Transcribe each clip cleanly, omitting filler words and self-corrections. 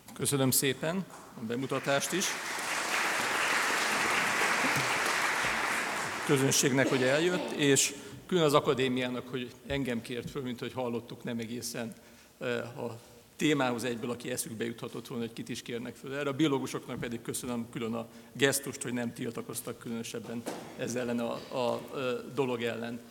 Köszönöm szépen a bemutatást is. Közönségnek, hogy eljött, és külön az akadémiának, hogy engem kért föl, mint hogy hallottuk, nem egészen a témához egyből, aki eszükbe juthatott volna, hogy kit is kérnek föl erre. A biológusoknak pedig köszönöm külön a gesztust, hogy nem tiltakoztak különösebben ezzel ellen a dolog ellen.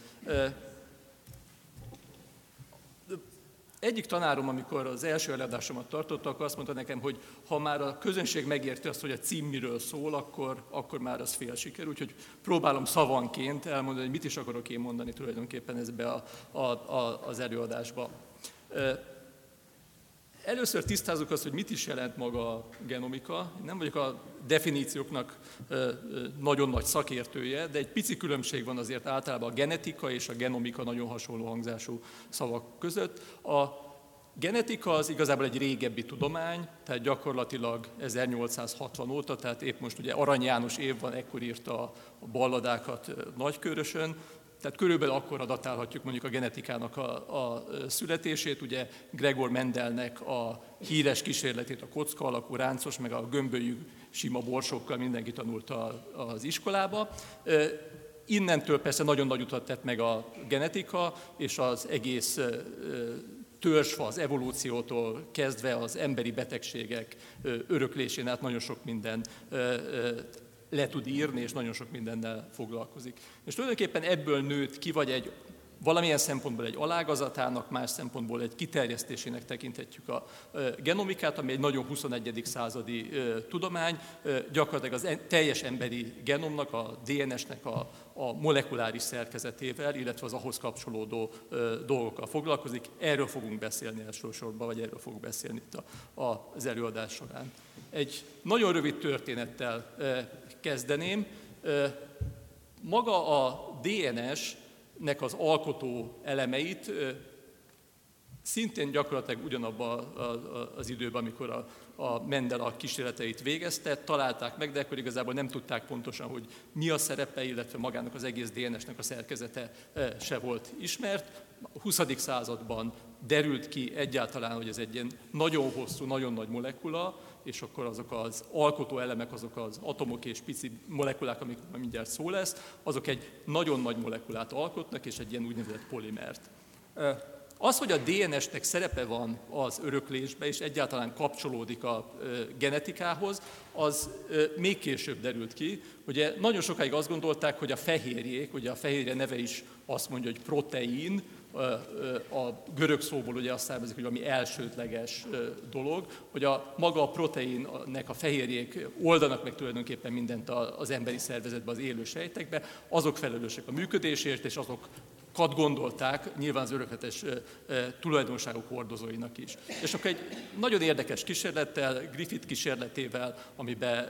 Egyik tanárom, amikor az első előadásomat tartotta, akkor azt mondta nekem, hogy ha már a közönség megérti azt, hogy a cím miről szól, akkor már az fél siker. Úgyhogy próbálom szavanként elmondani, hogy mit is akarok én mondani tulajdonképpen ezbe az előadásba. Először tisztázzuk azt, hogy mit is jelent maga a genomika. Én nem vagyok a definícióknak nagyon nagy szakértője, de egy pici különbség van azért általában a genetika és a genomika nagyon hasonló hangzású szavak között. A genetika az igazából egy régebbi tudomány, tehát gyakorlatilag 1860 óta, tehát épp most ugye Arany János év van, ekkor írta a balladákat Nagykőrösön. Tehát körülbelül akkor datálhatjuk mondjuk a genetikának a születését, ugye Gregor Mendelnek a híres kísérletét, a kocka alakú ráncos, meg a gömbölyű sima borsokkal mindenki tanulta az iskolába. Innentől persze nagyon nagy utat tett meg a genetika, és az egész törzsfa, az evolúciótól kezdve az emberi betegségek öröklésén át nagyon sok minden le tud írni, és nagyon sok mindennel foglalkozik. És tulajdonképpen ebből nőtt ki, vagy valamilyen szempontból egy alágazatának, más szempontból egy kiterjesztésének tekinthetjük a genomikát, ami egy nagyon 21. századi tudomány, gyakorlatilag az teljes emberi genomnak, a DNS-nek a molekuláris szerkezetével, illetve az ahhoz kapcsolódó dolgokkal foglalkozik. Erről fogunk beszélni elsősorban, vagy erről fogunk beszélni itt az előadás során. Egy nagyon rövid történettel kezdeném. Maga a DNS-nek az alkotó elemeit szintén gyakorlatilag ugyanabban az időben, amikor a Mendel a kísérleteit végezte, találták meg, de akkor igazából nem tudták pontosan, hogy mi a szerepe, illetve magának az egész DNS-nek a szerkezete se volt ismert. A 20. században derült ki egyáltalán, hogy ez egy ilyen nagyon hosszú, nagyon nagy molekula, és akkor azok az alkotó elemek, azok az atomok és pici molekulák, amik mindjárt szó lesz, azok egy nagyon nagy molekulát alkotnak, és egy ilyen úgynevezett polimert. Az, hogy a DNS-nek szerepe van az öröklésben, és egyáltalán kapcsolódik a genetikához, az még később derült ki. Ugye nagyon sokáig azt gondolták, hogy a fehérjék, ugye a fehérje neve is azt mondja, hogy protein, a görög szóból ugye azt származik, hogy valami elsődleges dolog, hogy maga a proteinnek a fehérjék oldanak meg tulajdonképpen mindent az emberi szervezetben, az élő sejtekben, azok felelősek a működésért, és azokat gondolták nyilván az örökletes tulajdonságok hordozóinak is. És akkor egy nagyon érdekes kísérlettel, Griffith kísérletével, amiben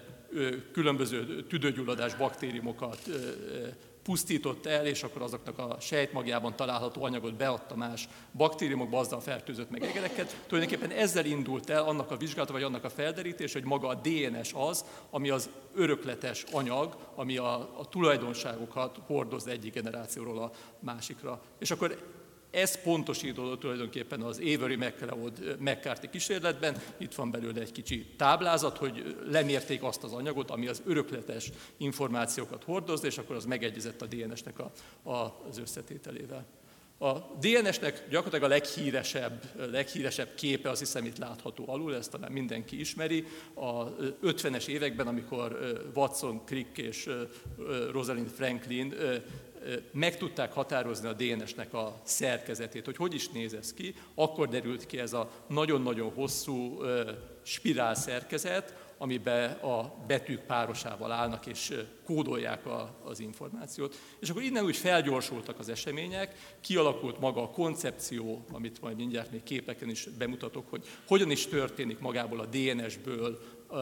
különböző tüdőgyulladás baktériumokat pusztított el, és akkor azoknak a sejtmagjában található anyagot beadta más baktériumokba, azzal fertőzött meg egereket. Tulajdonképpen ezzel indult el annak a vizsgálata, vagy annak a felderítés, hogy maga a DNS az, ami az örökletes anyag, ami a tulajdonságokat hordozza egyik generációról a másikra. És akkor ez pontosítódott tulajdonképpen az Avery McCarthy kísérletben. Itt van belőle egy kicsi táblázat, hogy lemérték azt az anyagot, ami az örökletes információkat hordozza, és akkor az megegyezett a DNS-nek az összetételével. A DNS-nek gyakorlatilag a leghíresebb képe, azt hiszem itt látható alul, ezt talán mindenki ismeri. A 50-es években, amikor Watson, Crick és Rosalind Franklin meg tudták határozni a DNS-nek a szerkezetét, hogy is néz ez ki, akkor derült ki ez a nagyon-nagyon hosszú spirál szerkezet, amiben a betűk párosával állnak és kódolják az információt. És akkor innen úgy felgyorsultak az események, kialakult maga a koncepció, amit majd mindjárt még képeken is bemutatok, hogy hogyan is történik magából a DNS-ből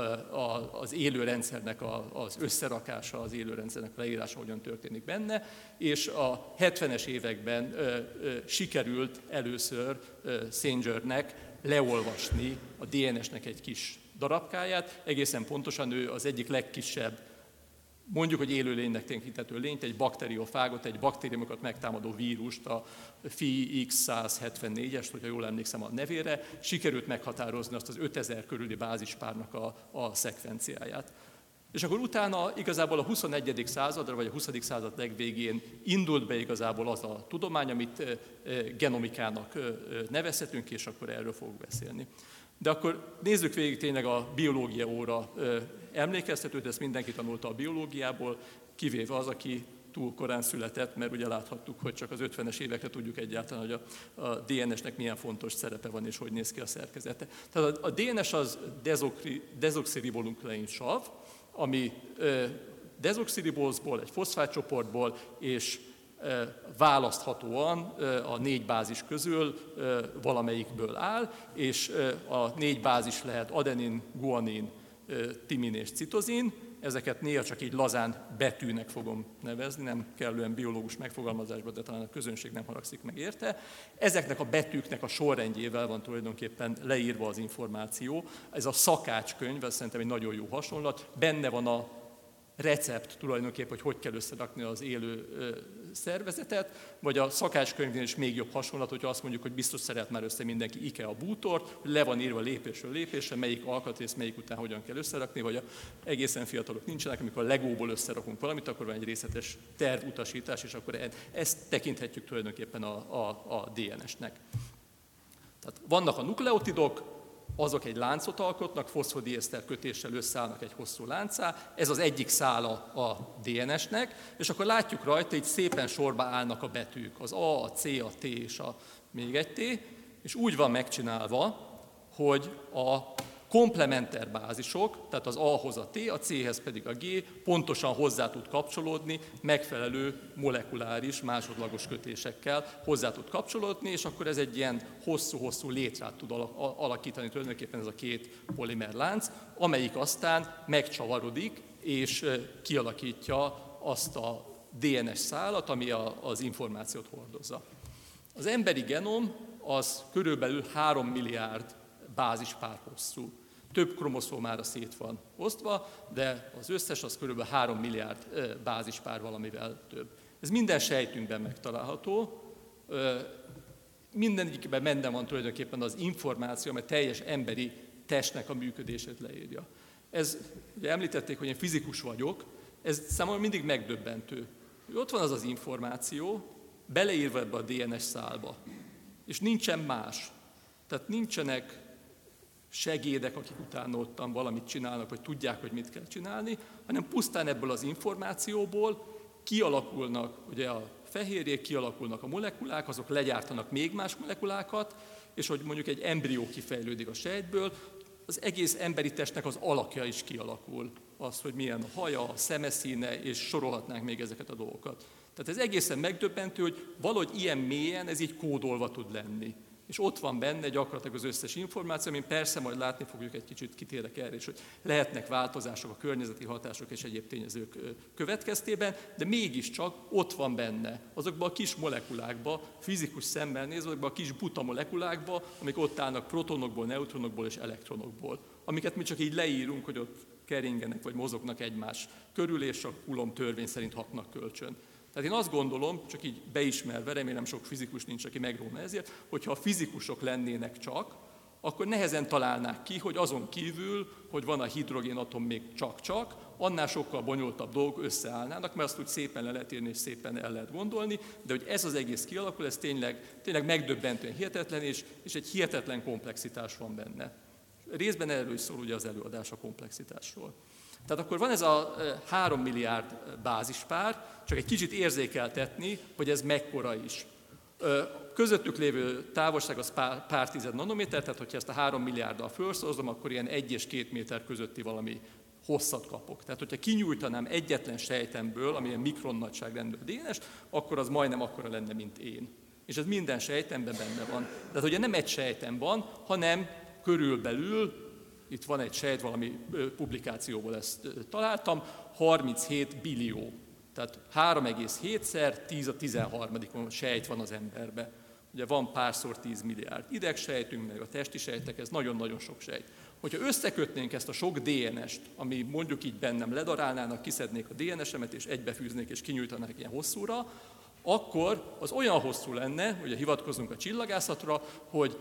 az élőrendszernek az összerakása, az élőrendszernek a leírása, hogyan történik benne, és a 70-es években sikerült először Sangernek leolvasni a DNS-nek egy kis darabkáját, egészen pontosan ő az egyik legkisebb mondjuk, hogy élőlénynek tekinthető lényt, egy bakteriofágot, egy baktériumokat megtámadó vírust, a FIX174-est, hogyha jól emlékszem a nevére, sikerült meghatározni azt az 5000 körüli bázispárnak a szekvenciáját. És akkor utána igazából a 21. századra, vagy a 20. század legvégén indult be igazából az a tudomány, amit genomikának nevezhetünk, és akkor erről fogok beszélni. De akkor nézzük végig tényleg a biológia óra emlékeztetőt, ezt mindenki tanulta a biológiából, kivéve az, aki túl korán született, mert ugye láthattuk, hogy csak az 50-es évekre tudjuk egyáltalán, hogy a DNS-nek milyen fontos szerepe van, és hogy néz ki a szerkezete. Tehát a DNS az dezoxiribonuklein sav, ami dezoxiribózból, egy foszfátcsoportból, és választhatóan a 4 bázis közül valamelyikből áll, és a 4 bázis lehet adenin, guanin, timin és citozin. Ezeket néha csak így lazán betűnek fogom nevezni, nem kellően biológus megfogalmazásban, de talán a közönség nem haragszik meg érte. Ezeknek a betűknek a sorrendjével van tulajdonképpen leírva az információ. Ez a szakácskönyv, ez szerintem egy nagyon jó hasonlat. Benne van a recept tulajdonképpen, hogy kell összerakni az élő szervezetet, vagy a szakácskönyvnél is még jobb hasonlat, hogyha azt mondjuk, hogy biztos szeret már össze mindenki IKEA bútort, le van írva lépésről lépésre, melyik alkatrész, melyik után hogyan kell összerakni, vagy egészen fiatalok nincsenek, amikor a Legóból összerakunk valamit, akkor van egy részletes tervutasítás, és akkor ezt tekinthetjük tulajdonképpen a DNS-nek. Tehát vannak a nukleotidok, azok egy láncot alkotnak, foszfodieszter kötéssel összeállnak egy hosszú láncá, ez az egyik szála a DNS-nek, és akkor látjuk rajta, így szépen sorba állnak a betűk, az A, a C, a T és a még egy T, és úgy van megcsinálva, hogy a komplementer bázisok, tehát az A-hoz a T, a C-hez pedig a G pontosan hozzá tud kapcsolódni, megfelelő molekuláris, másodlagos kötésekkel hozzá tud kapcsolódni, és akkor ez egy ilyen hosszú-hosszú létrát tud alakítani, tulajdonképpen ez a 2 polimer lánc, amelyik aztán megcsavarodik, és kialakítja azt a DNS szálat, ami az információt hordozza. Az emberi genom az körülbelül 3 milliárd bázispár hosszú. Több kromoszómára szét van osztva, de az összes az kb. 3 milliárd bázispár valamivel több. Ez minden sejtünkben megtalálható, mindegyikben benne van tulajdonképpen az információ, amely teljes emberi testnek a működését leírja. Ez, ugye említették, hogy én fizikus vagyok, ez számomra mindig megdöbbentő. Ott van az az információ, beleírva ebbe a DNS szálba, és nincsen más. Tehát nincsenek segédek, akik utána ottan valamit csinálnak, vagy tudják, hogy mit kell csinálni, hanem pusztán ebből az információból kialakulnak ugye a fehérjék, kialakulnak a molekulák, azok legyártanak még más molekulákat, és hogy mondjuk egy embrió kifejlődik a sejtből, az egész emberi testnek az alakja is kialakul. Az, hogy milyen a haja, a szemeszíne, és sorolhatnánk még ezeket a dolgokat. Tehát ez egészen megdöbbentő, hogy valahogy ilyen mélyen ez így kódolva tud lenni. És ott van benne gyakorlatilag az összes információ, amin persze majd látni fogjuk, egy kicsit kitérek erre is, hogy lehetnek változások a környezeti hatások és egyéb tényezők következtében, de mégiscsak ott van benne azokban a kis molekulákban, fizikus szemmel nézve, azokban a kis buta molekulákban, amik ott állnak protonokból, neutronokból és elektronokból, amiket mi csak így leírunk, hogy ott keringenek vagy mozognak egymás körül, és a Coulomb törvény szerint hatnak kölcsön. Tehát én azt gondolom, csak így beismerve, remélem sok fizikus nincs, aki megróna ezért, hogyha a fizikusok lennének csak, akkor nehezen találnák ki, hogy azon kívül, hogy van a hidrogénatom még csak-csak, annál sokkal bonyolultabb dolgok összeállnának, mert azt úgy szépen le lehet írni és szépen el lehet gondolni, de hogy ez az egész kialakul, ez tényleg megdöbbentően hihetetlen, és egy hihetetlen komplexitás van benne. Részben erről is szól ugye az előadás a komplexitásról. Tehát akkor van ez a 3 milliárd bázispár, csak egy kicsit érzékeltetni, hogy ez mekkora is. Közöttük lévő távolság az pár tized nanométer, tehát hogyha ezt a 3 milliárddal felszorozom, akkor ilyen 1 és 2 méter közötti valami hosszat kapok. Tehát hogyha kinyújtanám egyetlen sejtemből, amilyen mikron nagyságrendű DNS, akkor az majdnem akkora lenne, mint én. És ez minden sejtemben benne van. Tehát ugye nem egy sejtem van, hanem körülbelül, itt van egy sejt, valami publikációból ezt találtam, 37 billió. Tehát 3,7-szer 10 a 13. sejt van az emberben. Ugye van párszor 10 milliárd idegsejtünk, meg a testi sejtek, ez nagyon-nagyon sok sejt. Hogyha összekötnénk ezt a sok DNS-t, ami mondjuk így bennem ledarálnának, kiszednék a DNS-emet, és egybefűznék, és kinyújtanák ilyen hosszúra, akkor az olyan hosszú lenne, ugye hivatkozunk a csillagászatra, hogy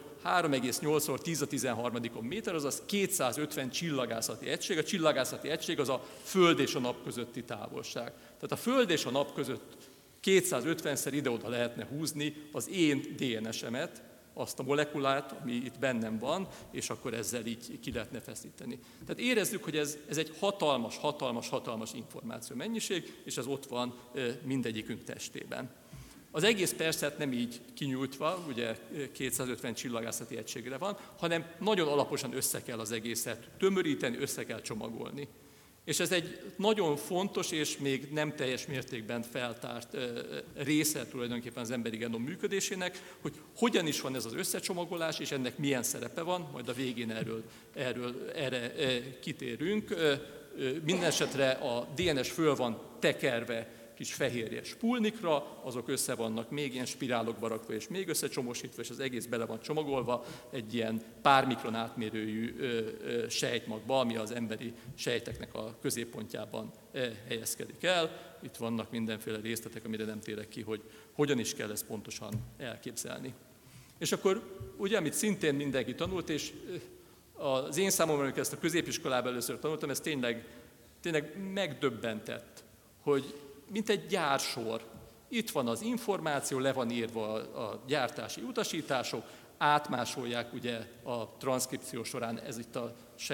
3,8×10⁻³ méter, azaz 250 csillagászati egység. A csillagászati egység az a Föld és a Nap közötti távolság. Tehát a Föld és a Nap között 250-szer ide-oda lehetne húzni az én DNS-emet, azt a molekulát, ami itt bennem van, és akkor ezzel így ki lehetne feszíteni. Tehát érezzük, hogy ez egy hatalmas információ mennyiség, és ez ott van mindegyikünk testében. Az egész persze nem így kinyújtva, ugye 250 csillagászati egységre van, hanem nagyon alaposan össze kell az egészet tömöríteni, össze kell csomagolni. És ez egy nagyon fontos és még nem teljes mértékben feltárt része tulajdonképpen az emberi genom működésének, hogy hogyan is van ez az összecsomagolás, és ennek milyen szerepe van, majd a végén erre kitérünk. Mindenesetre a DNS föl van tekerve kis fehérje spulnikra, azok össze vannak még ilyen spirálokba rakva, és még összecsomósítva, és az egész bele van csomagolva egy ilyen pár mikron átmérőjű sejtmagba, ami az emberi sejteknek a középpontjában helyezkedik el. Itt vannak mindenféle részletek, amire nem térek ki, hogy hogyan is kell ezt pontosan elképzelni. És akkor ugye, amit szintén mindenki tanult, és az én számomra, amikor ezt a középiskolában először tanultam, ez tényleg megdöbbentett, hogy mint egy gyársor. Itt van az információ, le van írva a gyártási utasítások, átmásolják ugye a transzkripció során, ez itt a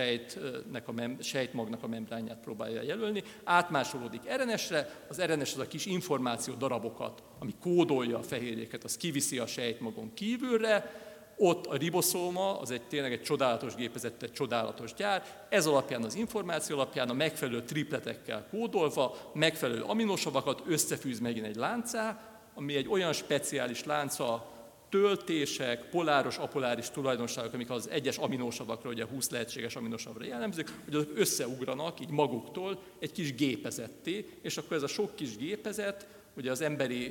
sejtmagnak a membránját próbálja jelölni, átmásolódik RNS-re, az RNS az a kis információ darabokat, ami kódolja a fehérjéket, az kiviszi a sejtmagon kívülre, ott a riboszóma, az tényleg egy csodálatos gépezet, egy csodálatos gyár, ez alapján az információ alapján a megfelelő tripletekkel kódolva, megfelelő aminosavakat összefűz megint egy láncá, ami egy olyan speciális lánca, töltések, poláros, apoláris tulajdonságok, amik az egyes aminosavakra, ugye 20 lehetséges aminosavra jellemzők, hogy azok összeugranak így maguktól egy kis gépezetté, és akkor ez a sok kis gépezet, ugye az emberi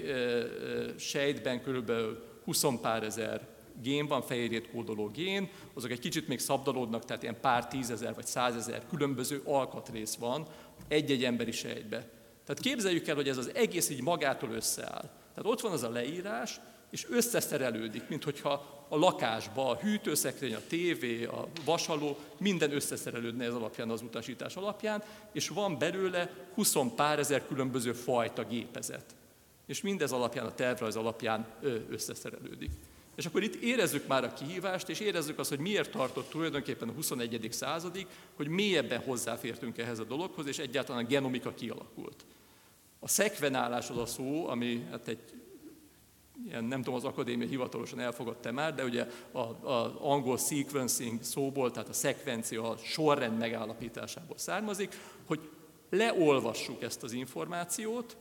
sejtben körülbelül 20 pár ezer gén van, fehérjét kódoló gén, azok egy kicsit még szabdalódnak, tehát ilyen pár 10 000 vagy 100 000 különböző alkatrész van egy-egy emberi sejtbe. Tehát képzeljük el, hogy ez az egész így magától összeáll. Tehát ott van az a leírás, és összeszerelődik, mint hogyha a lakásba, a hűtőszekrény, a tévé, a vasaló, minden összeszerelődne ez alapján, az utasítás alapján, és van belőle 20 pár ezer különböző fajta gépezet. És mindez alapján, a tervrajz alapján összeszerelődik. És akkor itt érezzük már a kihívást, és érezzük azt, hogy miért tartott tulajdonképpen a 21. századig, hogy mélyebben hozzáfértünk ehhez a dologhoz, és egyáltalán a genomika kialakult. A szekvenálás az a szó, ami hát egy ilyen, nem tudom, az akadémia hivatalosan elfogadta már, de ugye az angol sequencing szóból, tehát a szekvencia, a sorrend megállapításából származik, hogy leolvassuk ezt az információt,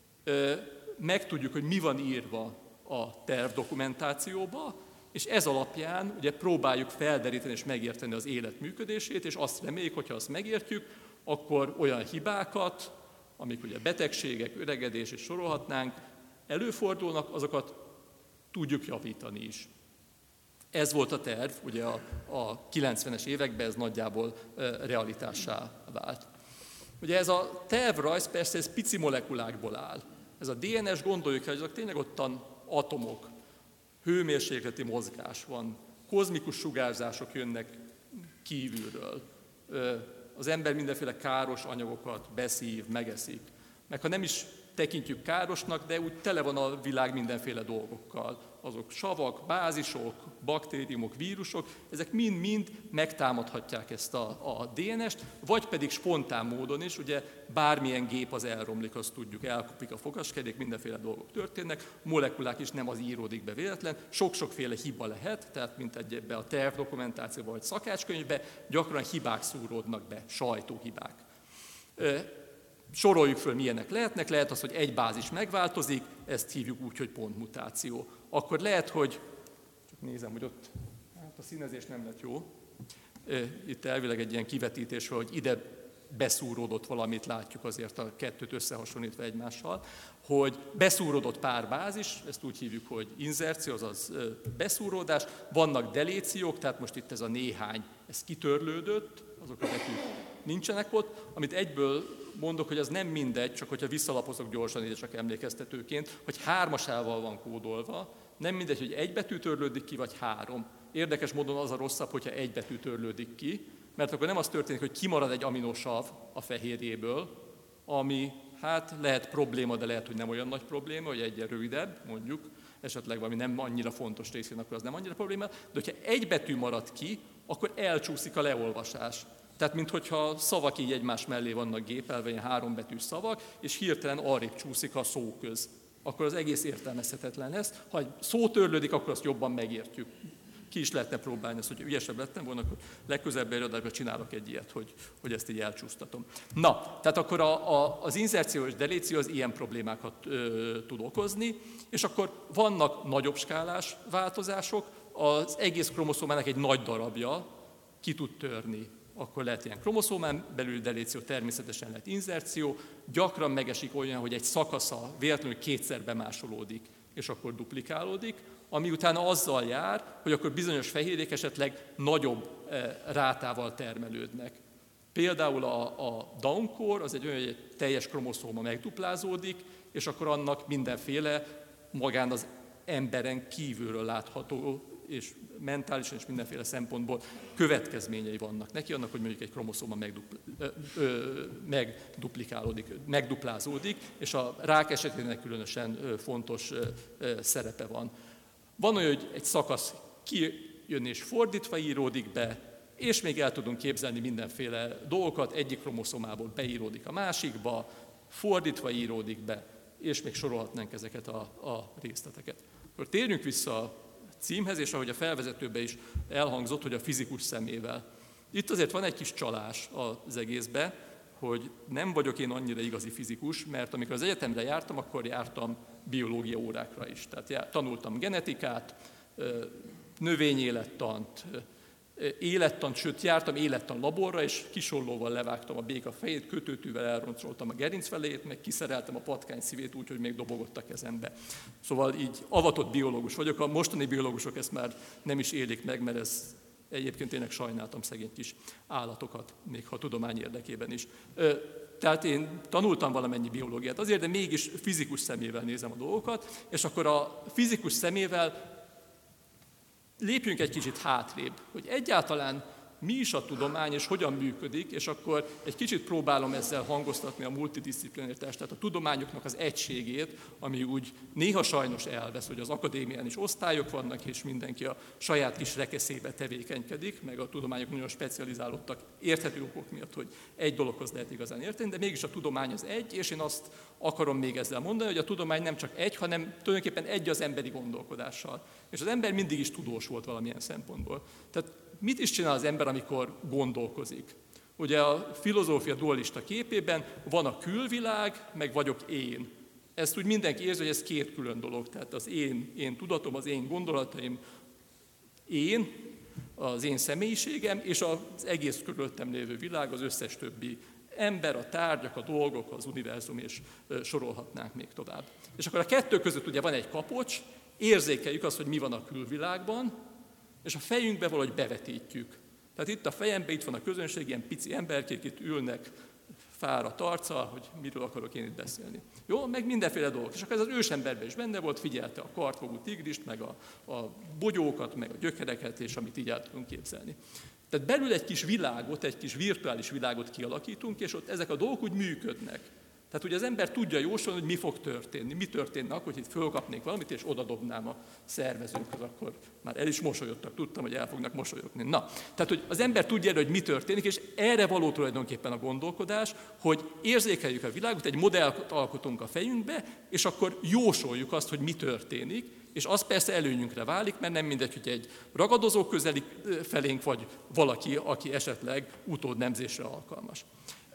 megtudjuk, hogy mi van írva a tervdokumentációba, és ez alapján ugye próbáljuk felderíteni és megérteni az élet működését, és azt reméljük, hogyha azt megértjük, akkor olyan hibákat, amik ugye betegségek, öregedés és sorolhatnánk, előfordulnak, azokat tudjuk javítani is. Ez volt a terv, ugye a 90-es években ez nagyjából realitássá vált. Ugye ez a tervrajz persze ez pici molekulákból áll. Ez a DNS, gondoljuk el, hogy azok tényleg ottan atomok, hőmérsékleti mozgás van, kozmikus sugárzások jönnek kívülről. Az ember mindenféle káros anyagokat beszív, megeszik. Meg ha nem is tekintjük károsnak, de úgy tele van a világ mindenféle dolgokkal. Azok savak, bázisok, baktériumok, vírusok, ezek mind-mind megtámadhatják ezt a DNS-t, vagy pedig spontán módon is, ugye bármilyen gép az elromlik, azt tudjuk, elkopik a fogaskerék, mindenféle dolgok történnek, molekulák is nem az íródik be véletlen, sok-sokféle hiba lehet, tehát mint ebbe a tervdokumentációban vagy szakácskönyvbe, gyakran hibák szúródnak be, sajtóhibák. Soroljuk föl, milyenek lehetnek. Lehet az, hogy egy bázis megváltozik, ezt hívjuk úgy, hogy pontmutáció. Akkor lehet, hogy, csak nézem, hogy ott hát a színezés nem lett jó. Itt elvileg egy ilyen kivetítés, hogy ide beszúródott valamit, látjuk azért a kettőt összehasonlítva egymással, hogy beszúródott pár bázis, ezt úgy hívjuk, hogy inzerció, azaz beszúródás, vannak deléciók, tehát most itt ez a néhány, ez kitörlődött, azok a betűk nincsenek ott, amit egyből mondok, hogy az nem mindegy, csak hogyha visszalapozok gyorsan, ide csak emlékeztetőként, hogy 3-asával van kódolva, nem mindegy, hogy egy betű törlődik ki, vagy 3. Érdekes módon az a rosszabb, hogyha egy betű törlődik ki, mert akkor nem az történik, hogy kimarad egy aminosav a fehérjéből, ami hát lehet probléma, de lehet, hogy nem olyan nagy probléma, hogy egyen rövidebb, mondjuk, esetleg valami nem annyira fontos részén, akkor az nem annyira probléma, de hogyha egy betű marad ki, akkor elcsúszik a leolvasás. Tehát, minthogyha szavak így egymás mellé vannak gépelve, ilyen 3 betűs szavak, és hirtelen arrébb csúszik a szóköz. Akkor az egész értelmezhetetlen lesz. Ha egy szó törlődik, akkor azt jobban megértjük. Ki is lehetne próbálni ezt, hogy ügyesebb lettem volna, akkor legközelebb előadásban csinálok egy ilyet, hogy ezt így elcsúsztatom. Na, tehát akkor az inzerció és deléció az ilyen problémákat tud okozni, és akkor vannak nagyobb skálás változások, az egész kromoszómának egy nagy darabja ki tud törni. Akkor lehet ilyen kromoszómán belül deléció, természetesen lehet inzerció, gyakran megesik olyan, hogy egy szakasza véletlenül 2-szer bemásolódik, és akkor duplikálódik, ami utána azzal jár, hogy akkor bizonyos fehérjék esetleg nagyobb rátával termelődnek. Például a Down-kór az egy olyan, hogy egy teljes kromoszóma megduplázódik, és akkor annak mindenféle magán az emberen kívülről látható és mentálisan és mindenféle szempontból következményei vannak neki, annak, hogy mondjuk egy kromoszóma megduplázódik, és a rák esetén különösen fontos szerepe van. Van olyan, hogy egy szakasz kijön és fordítva íródik be, és még el tudunk képzelni mindenféle dolgokat, egyik kromoszomából beíródik a másikba, fordítva íródik be, és még sorolhatnánk ezeket a részleteket. Akkor térjünk vissza a címhez, és ahogy a felvezetőben is elhangzott, hogy a fizikus szemével. Itt azért van egy kis csalás az egészbe, hogy nem vagyok én annyira igazi fizikus, mert amikor az egyetemre jártam, akkor jártam biológia órákra is. Tehát tanultam genetikát, növényélettant, élettant, sőt jártam élettan laborra, és kisollóval levágtam a béka fejét, kötőtűvel elroncsoltam a gerincfelét, meg kiszereltem a patkány szívét úgy, hogy még dobogott a kezembe. Szóval így avatott biológus vagyok. A mostani biológusok ezt már nem is élik meg, mert ez egyébként tényleg sajnáltam szegény kis állatokat, még ha tudomány érdekében is. Tehát én tanultam valamennyi biológiát azért, de mégis fizikus szemével nézem a dolgokat, és akkor a fizikus szemével lépjünk egy kicsit hátrébb, hogy egyáltalán mi is a tudomány, és hogyan működik, és akkor egy kicsit próbálom ezzel hangoztatni a multidisciplinaritást, tehát a tudományoknak az egységét, ami úgy néha sajnos elvesz, hogy az akadémián is osztályok vannak, és mindenki a saját kis rekeszébe tevékenykedik, meg a tudományok nagyon specializálódtak érthető okok miatt, hogy egy dologhoz lehet igazán érteni, de mégis a tudomány az egy, és én azt akarom még ezzel mondani, hogy a tudomány nem csak egy, hanem tulajdonképpen egy az emberi gondolkodással. És az ember mindig is tudós volt valamilyen szempontból. Tehát mit is csinál az ember, amikor gondolkozik? Ugye a filozófia dualista képében van a külvilág, meg vagyok én. Ezt úgy mindenki érzi, hogy ez 2 külön dolog. Tehát az én tudatom, az én gondolataim, az én személyiségem, és az egész körülöttem lévő világ, az összes többi ember, a tárgyak, a dolgok, az univerzum, és sorolhatnánk még tovább. És akkor a 2 között ugye van egy kapocs, érzékeljük azt, hogy mi van a külvilágban, és a fejünkbe valahogy bevetítjük. Tehát itt a fejemben, itt van a közönség, ilyen pici emberkék itt ülnek fáradt arccal, hogy miről akarok én itt beszélni. Jó, meg mindenféle dolgok. És akkor ez az ősemberben is benne volt, figyelte a kartfogú tigrist, meg a bogyókat, meg a gyökereket, és amit így el tudunk képzelni. Tehát belül egy kis világot, egy kis virtuális világot kialakítunk, és ott ezek a dolgok úgy működnek. Tehát ugye az ember tudja jósolni, hogy mi fog történni. Mi történne akkor, hogy itt fölkapnék valamit, és odadobnám a szervezőkhöz, akkor már el is mosolyodtak, tudtam, hogy el fognak mosolyogni. Na, tehát hogy az ember tudja, hogy mi történik, és erre való tulajdonképpen a gondolkodás, hogy érzékeljük a világot, egy modellt alkotunk a fejünkbe, és akkor jósoljuk azt, hogy mi történik, és az persze előnyünkre válik, mert nem mindegy, hogy egy ragadozó közeli felénk, vagy valaki, aki esetleg utódnemzésre alkalmas.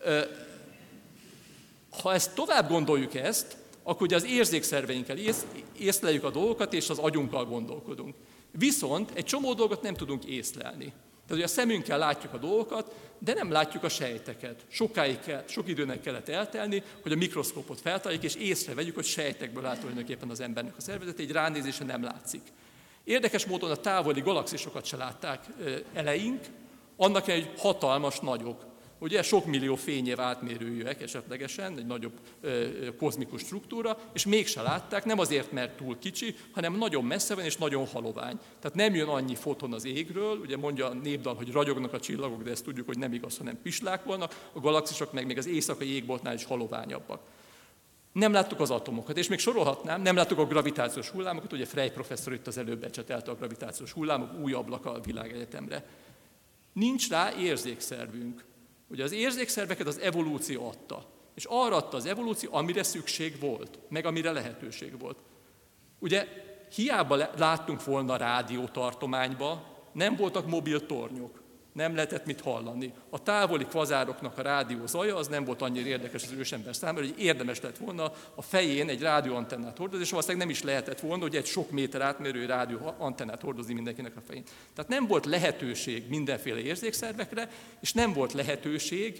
Ha ezt tovább gondoljuk akkor ugye az érzékszerveinkkel észleljük a dolgokat, és az agyunkkal gondolkodunk. Viszont egy csomó dolgot nem tudunk észlelni. Tehát, hogy a szemünkkel látjuk a dolgokat, de nem látjuk a sejteket. Sok időnek kellett eltelni, hogy a mikroszkópot feltárjuk, és észrevegyük, hogy sejtekből áll tulajdonképpen az embernek a szervezete, egy ránézésre nem látszik. Érdekes módon a távoli galaxisokat se látták eleink, annak hogy hatalmas nagyok. Ugye sok millió fényév átmérőjűek esetlegesen, egy nagyobb kozmikus struktúra, és mégse látták, nem azért, mert túl kicsi, hanem nagyon messze van és nagyon halovány. Tehát nem jön annyi foton az égről, ugye mondja a népdal, hogy ragyognak a csillagok, de ezt tudjuk, hogy nem igaz, hanem pislák volnak, a galaxisok meg még az éjszakai égboltnál is haloványabbak. Nem láttuk az atomokat, és még sorolhatnám, nem láttuk a gravitációs hullámokat, ugye Frey professzor itt az előbb ecsetelte a gravitációs hullámok, új ablak a világegyetemre. Nincs rá érzékszervünk. Ugye az érzékszerveket az evolúció adta, és arra adta az evolúció, amire szükség volt, meg amire lehetőség volt. Ugye hiába láttunk volna rádiótartományba, nem voltak mobil tornyok, nem lehetett mit hallani. A távoli kvazároknak a rádió zaja az nem volt annyira érdekes az ősember számára, hogy érdemes lett volna a fején egy rádióantennát hordozni, és valószínűleg nem is lehetett volna, hogy egy sok méter átmérő rádióantennát hordozni mindenkinek a fején. Tehát nem volt lehetőség mindenféle érzékszervekre, és nem volt lehetőség,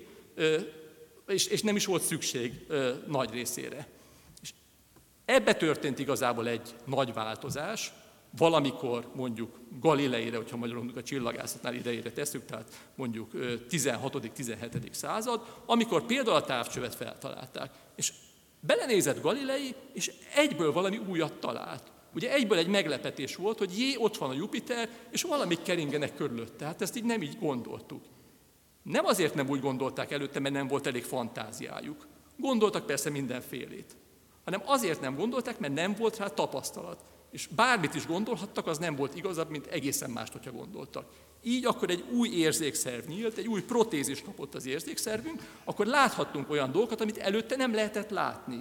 és nem is volt szükség nagy részére. És ebbe történt igazából egy nagy változás, valamikor mondjuk Galileire, hogyha magyarul a csillagászatnál idejére tesszük, tehát mondjuk 16.-17. század, amikor például a távcsövet feltalálták. És belenézett Galilei, és egyből valami újat talált. Ugye egyből egy meglepetés volt, hogy ott van a Jupiter, és valamik keringenek körülötte. Tehát ezt így nem így gondoltuk. Nem azért nem úgy gondolták előtte, mert nem volt elég fantáziájuk. Gondoltak persze mindenfélét. Hanem azért nem gondolták, mert nem volt rá tapasztalat. És bármit is gondolhattak, az nem volt igazabb, mint egészen mást, hogyha gondoltak. Így akkor egy új érzékszerv nyílt, egy új protézis kapott az érzékszervünk, akkor láthattunk olyan dolgokat, amit előtte nem lehetett látni.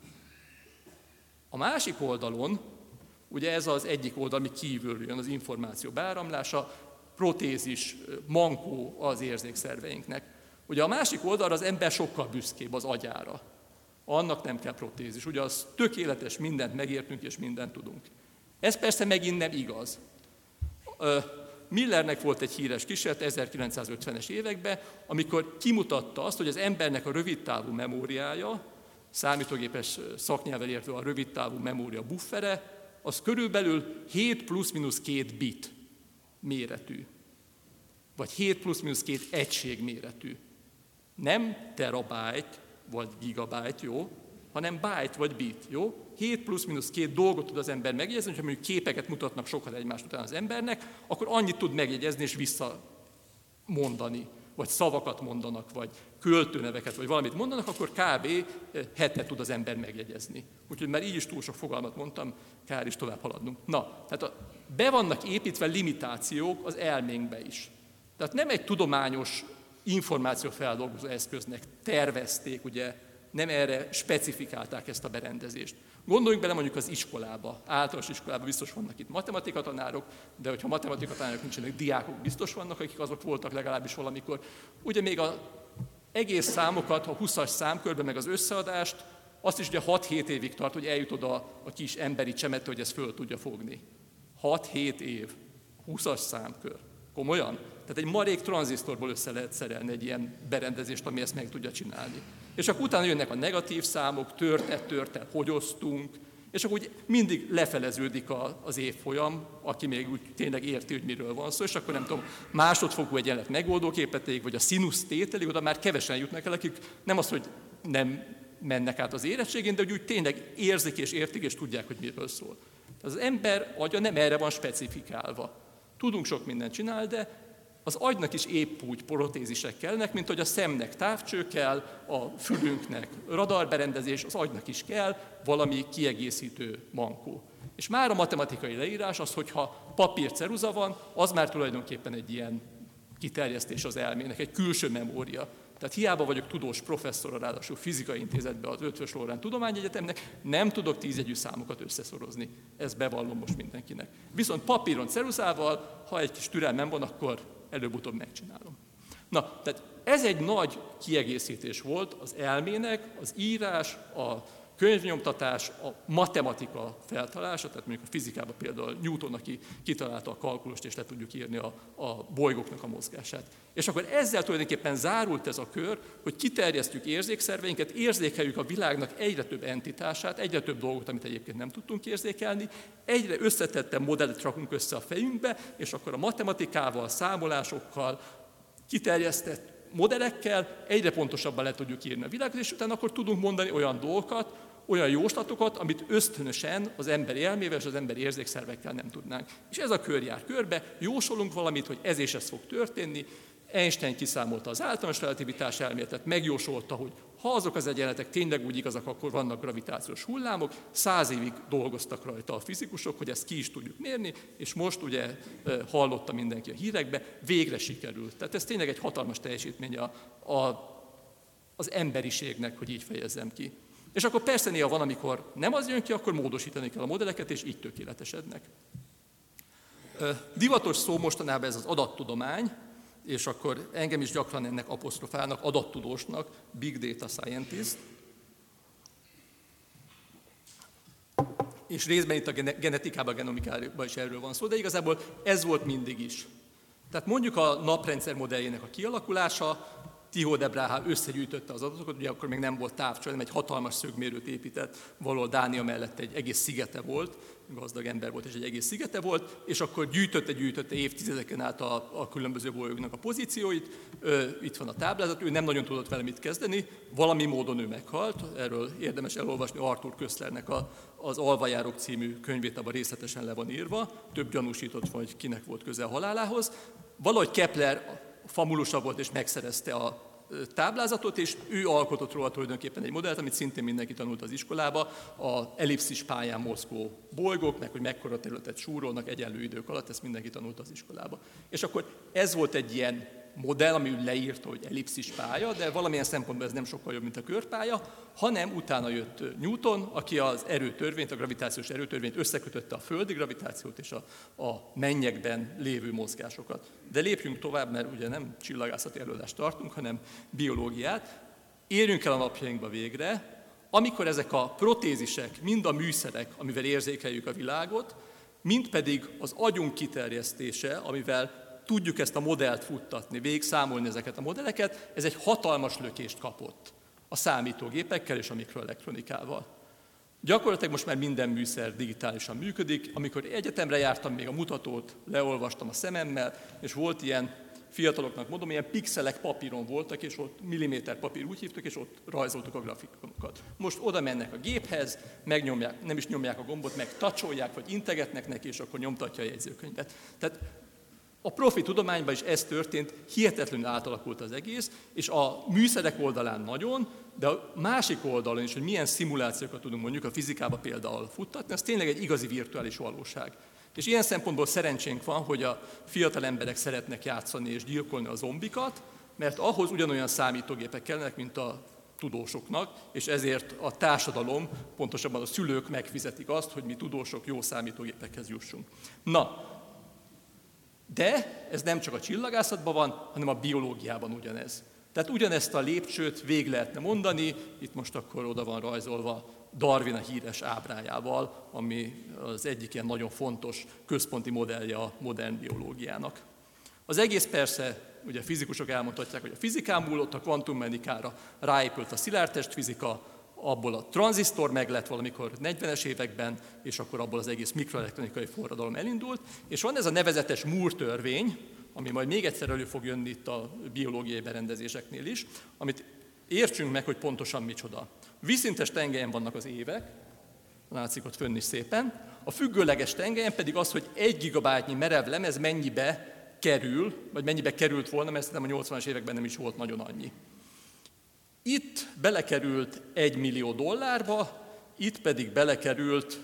A másik oldalon, ugye ez az egyik oldal, ami kívülről jön, az információ beáramlása, protézis, mankó az érzékszerveinknek. Ugye a másik oldalra az ember sokkal büszkébb az agyára. Annak nem kell protézis. Ugye az tökéletes, mindent megértünk és mindent tudunk. Ez persze megint nem igaz. Millernek volt egy híres kísérlet 1950-es években, amikor kimutatta azt, hogy az embernek a rövidtávú memóriája, számítógépes szaknyelvvel értve a rövidtávú memória buffere, az körülbelül 7 plusz-minusz 2 bit méretű. Vagy 7 plusz-minusz 2 egység méretű. Nem terabájt, vagy gigabyte, jó, hanem byte vagy bit, jó? 7 plusz-minusz 2 dolgot tud az ember megjegyezni, hogyha mondjuk képeket mutatnak sokat egymást után az embernek, akkor annyit tud megjegyezni és visszamondani, vagy szavakat mondanak, vagy költőneveket, vagy valamit mondanak, akkor kb. Hetet tud az ember megjegyezni. Úgyhogy már így is túl sok fogalmat mondtam, kár is tovább haladnunk. Na, tehát be vannak építve limitációk az elménkbe is. Tehát nem egy tudományos információfeldolgozó eszköznek tervezték, ugye, nem erre specifikálták ezt a berendezést. Gondoljunk bele mondjuk az iskolába, általános iskolában biztos vannak itt matematikatanárok, de hogyha matematikatanárok nincsenek, diákok biztos vannak, akik azok voltak legalábbis valamikor. Ugye még az egész számokat, a 20-as számkörben, meg az összeadást, azt is ugye 6-7 évig tart, hogy eljut oda a kis emberi csemete, hogy ezt föl tudja fogni. 6-7 év, 20-as számkör. Komolyan? Tehát egy marék tranzisztorból össze lehet szerelni egy ilyen berendezést, ami ezt meg tudja csinálni. És akkor utána jönnek a negatív számok, törte, hogy osztunk, és akkor úgy mindig lefeleződik az évfolyam, aki még úgy tényleg érti, hogy miről van szó, és akkor nem tudom, másodfokú egyenlet megoldóképetéig, vagy a színusz tételig, oda már kevesen jutnak el, akik nem az, hogy nem mennek át az érettségén, de hogy úgy tényleg érzik és értik, és tudják, hogy miről szól. Az ember agya nem erre van specifikálva. Tudunk sok mindent csinálni, de az agynak is épp úgy protézisek kellnek, mint hogy a szemnek távcső kell, a fülünknek radarberendezés, az agynak is kell valami kiegészítő mankó. És már a matematikai leírás az, hogyha papírceruza van, az már tulajdonképpen egy ilyen kiterjesztés az elmének, egy külső memória. Tehát hiába vagyok tudós professzor, ráadásul fizikai intézetben az Eötvös Loránd Tudományegyetemnek, nem tudok 10 jegyű számokat összeszorozni. Ezt bevallom most mindenkinek. Viszont papíron, ceruzával, ha egy kis türelmem van, akkor előbb-utóbb megcsinálom. Na, tehát ez egy nagy kiegészítés volt az elmének, az írás, a könyvnyomtatás, a matematika feltalálása, tehát mondjuk a fizikában például Newton, aki kitalálta a kalkulost, és le tudjuk írni a bolygóknak a mozgását. És akkor ezzel tulajdonképpen zárult ez a kör, hogy kiterjesztjük érzékszerveinket, érzékeljük a világnak egyre több entitását, egyre több dolgot, amit egyébként nem tudtunk érzékelni, egyre összetettebb modellet rakunk össze a fejünkbe, és akkor a matematikával, számolásokkal, kiterjesztett modellekkel egyre pontosabban le tudjuk írni a világot, és utána akkor tudunk mondani olyan dolgokat, olyan jóslatokat, amit ösztönösen az emberi elmével és az emberi érzékszervekkel nem tudnánk. És ez a kör jár körbe, jósolunk valamit, hogy ez és ez fog történni. Einstein kiszámolta az általános relativitás elméletet, megjósolta, hogy ha azok az egyenletek tényleg úgy igazak, akkor vannak gravitációs hullámok. 100 évig dolgoztak rajta a fizikusok, hogy ezt ki is tudjuk mérni, és most ugye hallotta mindenki a hírekbe, végre sikerült. Tehát ez tényleg egy hatalmas teljesítmény az emberiségnek, hogy így fejezzem ki. És akkor persze néha van, amikor nem az jön ki, akkor módosítani kell a modelleket, és így tökéletesednek. Divatos szó mostanában ez az adattudomány, és akkor engem is gyakran ennek apostrofálnak, adattudósnak, big data scientist. És részben itt a genetikában, a genomikában is erről van szó, de igazából ez volt mindig is. Tehát mondjuk a naprendszer modelljének a kialakulása, Tycho de Brahe összegyűjtötte az adatokat, ugye akkor még nem volt távcső, hanem egy hatalmas szögmérőt épített, valahol Dánia mellett egy egész szigete volt, gazdag ember volt és egy egész szigete volt, és akkor gyűjtötte évtizedeken át a különböző bolygóknak a pozícióit, itt van a táblázat, ő nem nagyon tudott vele mit kezdeni, valami módon ő meghalt, erről érdemes elolvasni Arthur Koestlernek az Alvajárók című könyvét, abban részletesen le van írva, több gyanúsított van, hogy kinek volt köze a halálához. Valahogy Kepler famulusabb volt és megszerezte a táblázatot, és ő alkotott róla tulajdonképpen egy modellt, amit szintén mindenki tanult az iskolába, az ellipszis pályán mozgó bolygók, meg hogy mekkora területet súrolnak egyenlő idők alatt, ezt mindenki tanult az iskolába. És akkor ez volt egy ilyen modell, ami leírta, hogy ellipszis pálya, de valamilyen szempontból ez nem sokkal jobb, mint a körpálya, hanem utána jött Newton, aki az erőtörvényt, a gravitációs erőtörvényt összekötötte a földi gravitációt és a mennyekben lévő mozgásokat. De lépjünk tovább, mert ugye nem csillagászati előadást tartunk, hanem biológiát. Érjünk el a napjainkba végre, amikor ezek a protézisek, mind a műszerek, amivel érzékeljük a világot, mind pedig az agyunk kiterjesztése, amivel tudjuk ezt a modellt futtatni, végigszámolni ezeket a modelleket, ez egy hatalmas lökést kapott a számítógépekkel és a mikroelektronikával. Gyakorlatilag most már minden műszer digitálisan működik. Amikor egyetemre jártam, még a mutatót leolvastam a szememmel, és volt ilyen, fiataloknak mondom, ilyen pixelek papíron voltak, és ott milliméter papír úgy hívtuk, és ott rajzoltuk a grafikonokat. Most oda mennek a géphez, megnyomják, nem is nyomják a gombot, meg tacsolják, vagy integetnek neki, és akkor nyomtatja a jegyzőkönyvet. Tehát a profi tudományban is ez történt, hihetetlenül átalakult az egész, és a műszerek oldalán nagyon, de a másik oldalon is, hogy milyen szimulációkat tudunk mondjuk a fizikába például futtatni, az tényleg egy igazi virtuális valóság. És ilyen szempontból szerencsénk van, hogy a fiatal emberek szeretnek játszani és gyilkolni a zombikat, mert ahhoz ugyanolyan számítógépek kellenek, mint a tudósoknak, és ezért a társadalom, pontosabban a szülők megfizetik azt, hogy mi tudósok jó számítógépekhez jussunk. Na, de ez nem csak a csillagászatban van, hanem a biológiában ugyanez. Tehát ugyanezt a lépcsőt végig lehetne mondani, itt most akkor oda van rajzolva Darwin a híres ábrájával, ami az egyik ilyen nagyon fontos központi modellje a modern biológiának. Az egész persze, ugye a fizikusok elmondhatják, hogy a fizikán múlott, a kvantummechanikára ráépült a szilárdtestfizika, abból a tranzisztor meg lett valamikor 40-es években, és akkor abból az egész mikroelektronikai forradalom elindult, és van ez a nevezetes Moore-törvény, ami majd még egyszer elő fog jönni itt a biológiai berendezéseknél is, amit értsünk meg, hogy pontosan micsoda. Vízszintes tengelyen vannak az évek, látszik ott fönn is szépen, a függőleges tengelyen pedig az, hogy 1 gigabájtnyi merev lemez mennyibe kerül, vagy mennyibe került volna, mert szerintem a 80-as években nem is volt nagyon annyi. Itt belekerült $1 millió, itt pedig belekerült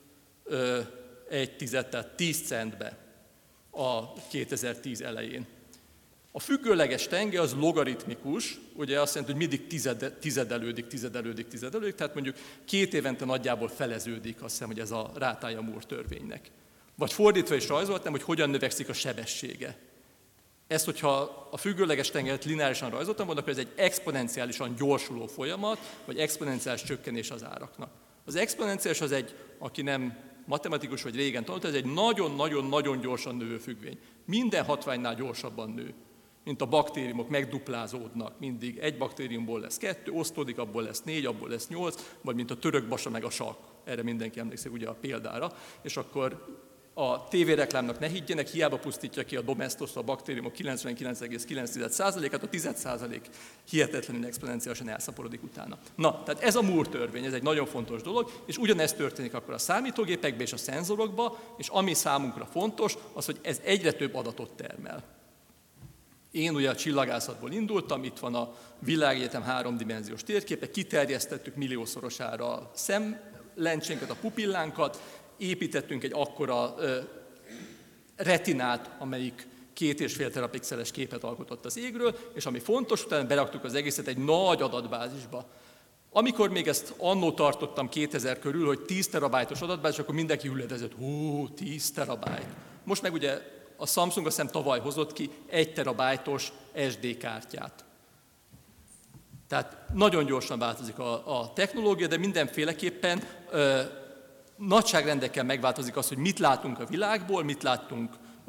1/10, tehát 10 centbe a 2010 elején. A függőleges tengely az logaritmikus, ugye azt jelenti, hogy mindig tizedelődik, tehát mondjuk 2 évente nagyjából feleződik, azt hiszem, hogy ez a rátája Moore törvénynek. Vagy fordítva is rajzoltam, hogy hogyan növekszik a sebessége. Ezt, hogyha a függőleges tengelyt lineárisan rajzoltam volna, akkor ez egy exponenciálisan gyorsuló folyamat, vagy exponenciális csökkenés az áraknak. Az exponenciális az egy, aki nem matematikus vagy régen tanult, ez egy nagyon-nagyon-nagyon gyorsan növő függvény. Minden hatványnál gyorsabban nő, mint a baktériumok megduplázódnak. Mindig egy baktériumból lesz 2, osztódik, abból lesz 4, abból lesz 8, vagy mint a török basa meg a sakk. Erre mindenki emlékszik ugye a példára. És akkor a tévéreklámnak ne higgyenek, hiába pusztítja ki a Domestos a baktériumok 99,9%-át, a 10% hihetetlenül exponenciálisan elszaporodik utána. Na, tehát ez a Moore törvény, ez egy nagyon fontos dolog, és ugyanezt történik akkor a számítógépekben és a szenzorokban, és ami számunkra fontos, az, hogy ez egyre több adatot termel. Én ugye a csillagászatból indultam, itt van a Világegyetem 3-dimenziós térképe, kiterjesztettük milliószorosára a szemlencsénket, a pupillánkat, építettünk egy akkora retinát, amelyik 2,5 terapixeles képet alkotott az égről, és ami fontos, utána beraktuk az egészet egy nagy adatbázisba. Amikor még ezt annó tartottam 2000 körül, hogy 10 terabájtos adatbázis, akkor mindenki hülledezett, 10 terabájt. Most meg ugye a Samsung azt hiszem tavaly hozott ki 1 terabájtos SD kártyát. Tehát nagyon gyorsan változik a technológia, de mindenféleképpen nagyságrendekkel megváltozik az, hogy mit látunk a világból, mit láttunk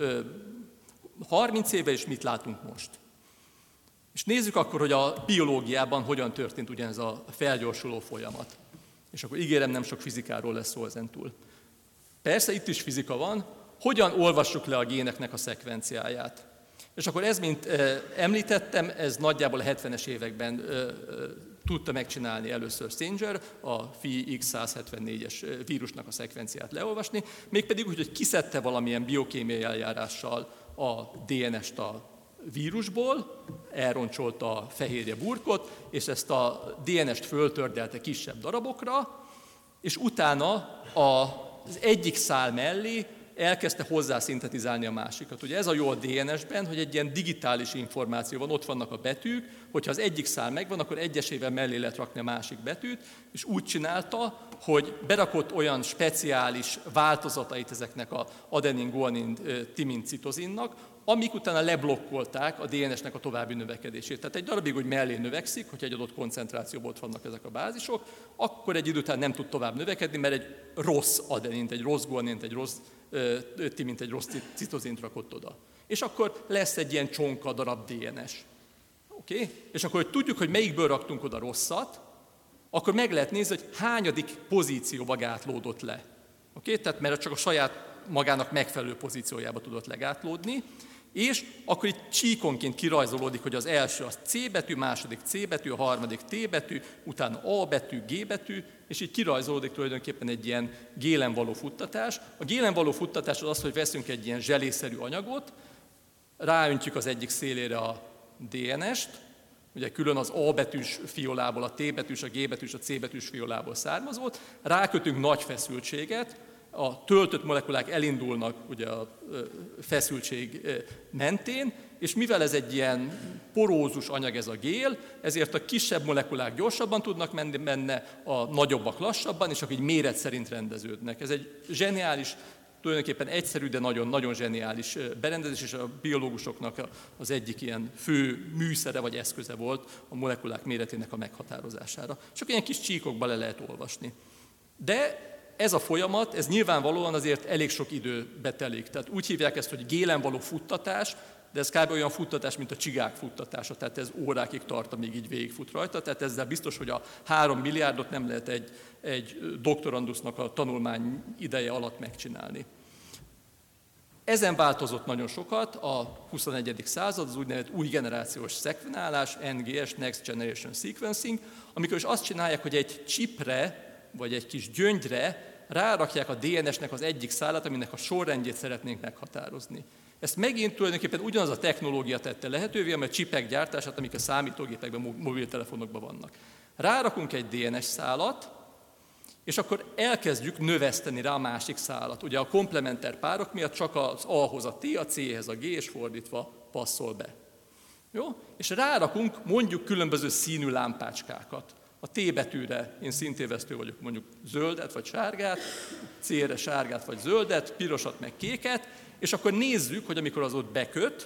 30 éve, és mit látunk most. És nézzük akkor, hogy a biológiában hogyan történt ugyanez a felgyorsuló folyamat. És akkor ígérem, nem sok fizikáról lesz szó ezentúl. Persze itt is fizika van, hogyan olvassuk le a géneknek a szekvenciáját. És akkor ez, mint említettem, ez nagyjából a 70-es években tudta megcsinálni először Sanger, a Phi X174-es vírusnak a szekvenciát leolvasni, mégpedig úgy, hogy kiszedte valamilyen biokémiai eljárással a DNS-t a vírusból, elroncsolta a fehérje burkot, és ezt a DNS-t föltördelte kisebb darabokra, és utána az egyik szál mellé elkezdte hozzászintetizálni a másikat. Ugye ez a jó a DNS-ben, hogy egy ilyen digitális információ van, ott vannak a betűk, hogyha az egyik szál megvan, akkor egyesével mellé lehet rakni a másik betűt, és úgy csinálta, hogy berakott olyan speciális változatait ezeknek a adenin, guanin, timin, citozinnak, amik utána leblokkolták a DNS-nek a további növekedését. Tehát egy darabig, hogy mellé növekszik, hogyha egy adott koncentrációban ott vannak ezek a bázisok, akkor egy idő után nem tud tovább növekedni, mert egy rossz adenint, egy rossz guanint, egy rossz timint, egy rossz citozint rakott oda. És akkor lesz egy ilyen csonka darab DNS. Okay? És akkor, hogy tudjuk, hogy melyikből raktunk oda rosszat, akkor meg lehet nézni, hogy hányadik pozícióba gátlódott le. Okay? Tehát mert csak a saját magának megfelelő pozíciójába tudott legátlódni, és akkor itt csíkonként kirajzolódik, hogy az első az C betű, második C betű, a harmadik T betű, utána A betű, G betű, és így kirajzolódik tulajdonképpen egy ilyen gélen való futtatás. A gélen való futtatás az, hogy veszünk egy ilyen zselészerű anyagot, ráöntjük az egyik szélére a DNS-t, ugye külön az A betűs fiolából, a T betűs, a G betűs, a C betűs fiolából származott, rákötünk nagy feszültséget, a töltött molekulák elindulnak ugye a feszültség mentén, és mivel ez egy ilyen porózus anyag ez a gél, ezért a kisebb molekulák gyorsabban tudnak menni benne, a nagyobbak lassabban, és akkor így méret szerint rendeződnek. Ez egy zseniális, tulajdonképpen egyszerű, de nagyon-nagyon zseniális berendezés, és a biológusoknak az egyik ilyen fő műszere vagy eszköze volt a molekulák méretének a meghatározására. Csak ilyen kis csíkokba le lehet olvasni. De ez a folyamat, ez nyilvánvalóan azért elég sok időbe telik. Tehát úgy hívják ezt, hogy gélen való futtatás, de ez kb. Olyan futtatás, mint a csigák futtatása, tehát ez órákig tart, amíg így végigfut rajta, tehát ezzel biztos, hogy a 3 milliárdot nem lehet egy doktorandusznak a tanulmány ideje alatt megcsinálni. Ezen változott nagyon sokat a 21. század, az úgynevezett új generációs szekvenálás, NGS, Next Generation Sequencing, amikor is azt csinálják, hogy egy chipre, vagy egy kis gyöngyre rárakják a DNS-nek az egyik szálát, aminek a sorrendjét szeretnénk meghatározni. Ezt megint tulajdonképpen ugyanaz a technológia tette lehetővé, amely a csipek gyártását, amik a számítógépekben, mobiltelefonokban vannak. Rárakunk egy DNS szálat, és akkor elkezdjük növeszteni rá a másik szálat. Ugye a komplementer párok miatt csak az A-hoz a T, a C-hez a G, és fordítva passzol be. Jó? És rárakunk mondjuk különböző színű lámpácskákat. A T betűre én szintévesztő vagyok, mondjuk zöldet vagy sárgát, C-re sárgát vagy zöldet, pirosat meg kéket, és akkor nézzük, hogy amikor az ott beköt,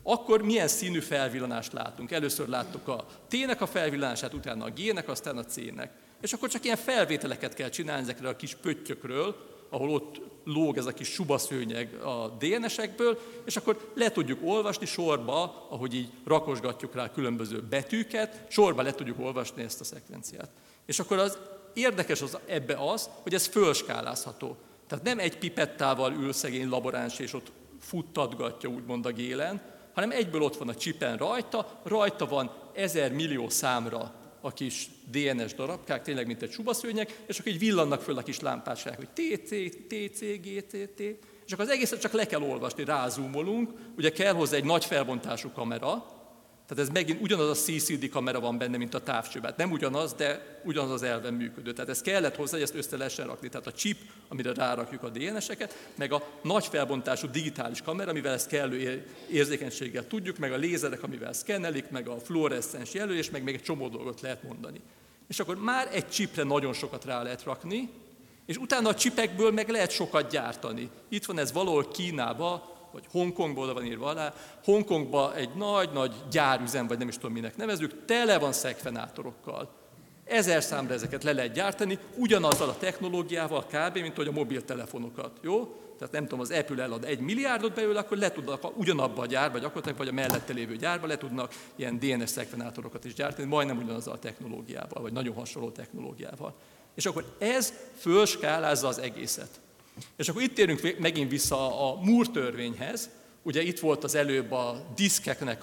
akkor milyen színű felvillanást látunk. Először láttuk a T-nek a felvillanását, utána a G-nek, aztán a C-nek. És akkor csak ilyen felvételeket kell csinálni ezekre a kis pöttyökről, ahol ott lóg ez a kis subaszőnyeg a DNS-ekből, és akkor le tudjuk olvasni sorba, ahogy így rakosgatjuk rá különböző betűket, sorba le tudjuk olvasni ezt a szekvenciát. És akkor az érdekes ebbe az, hogy ez fölskálázható. Tehát nem egy pipettával ül szegény laboráns, és ott futtatgatja úgymond a gélen, hanem egyből ott van a csipen rajta van 1000 millió számra a kis DNS darabkák, tényleg mint egy subaszőnyeg, és akkor így villannak föl a kis lámpásák, hogy TC, TC, GTT, és akkor az egészet csak le kell olvasni, rázúmolunk, ugye kell hozzá egy nagy felbontású kamera, tehát ez megint ugyanaz a CCD kamera van benne, mint a távcsőben. Hát nem ugyanaz, de ugyanaz az elven működő. Tehát ez kellett hozzá, hogy ezt össze lehessen rakni. Tehát a chip, amire rárakjuk a DNS-eket, meg a nagy felbontású digitális kamera, amivel ezt kellő érzékenységgel tudjuk, meg a lézerek, amivel szkennelik, meg a fluoreszcens jelölés, meg még egy csomó dolgot lehet mondani. És akkor már egy chipre nagyon sokat rá lehet rakni, és utána a chipekből meg lehet sokat gyártani. Itt van ez valahol Kínában, vagy Hongkongból van írva alá, Hongkongban egy nagy-nagy gyárüzem, vagy nem is tudom minek nevezzük, tele van szekvenátorokkal. 1000 számra ezeket le lehet gyártani, ugyanazzal a technológiával kb. Mint hogy a mobiltelefonokat, jó? Tehát nem tudom, az Apple elad 1 milliárdot belőle, akkor le tudnak ugyanabba a gyárba, gyakorlatilag, vagy a mellette lévő gyárba le tudnak ilyen DNS szekvenátorokat is gyártani, majdnem ugyanazzal a technológiával, vagy nagyon hasonló technológiával. És akkor ez fölskálázza az egészet. És akkor itt térünk megint vissza a Moore törvényhez. Ugye itt volt az előbb a diszkeknek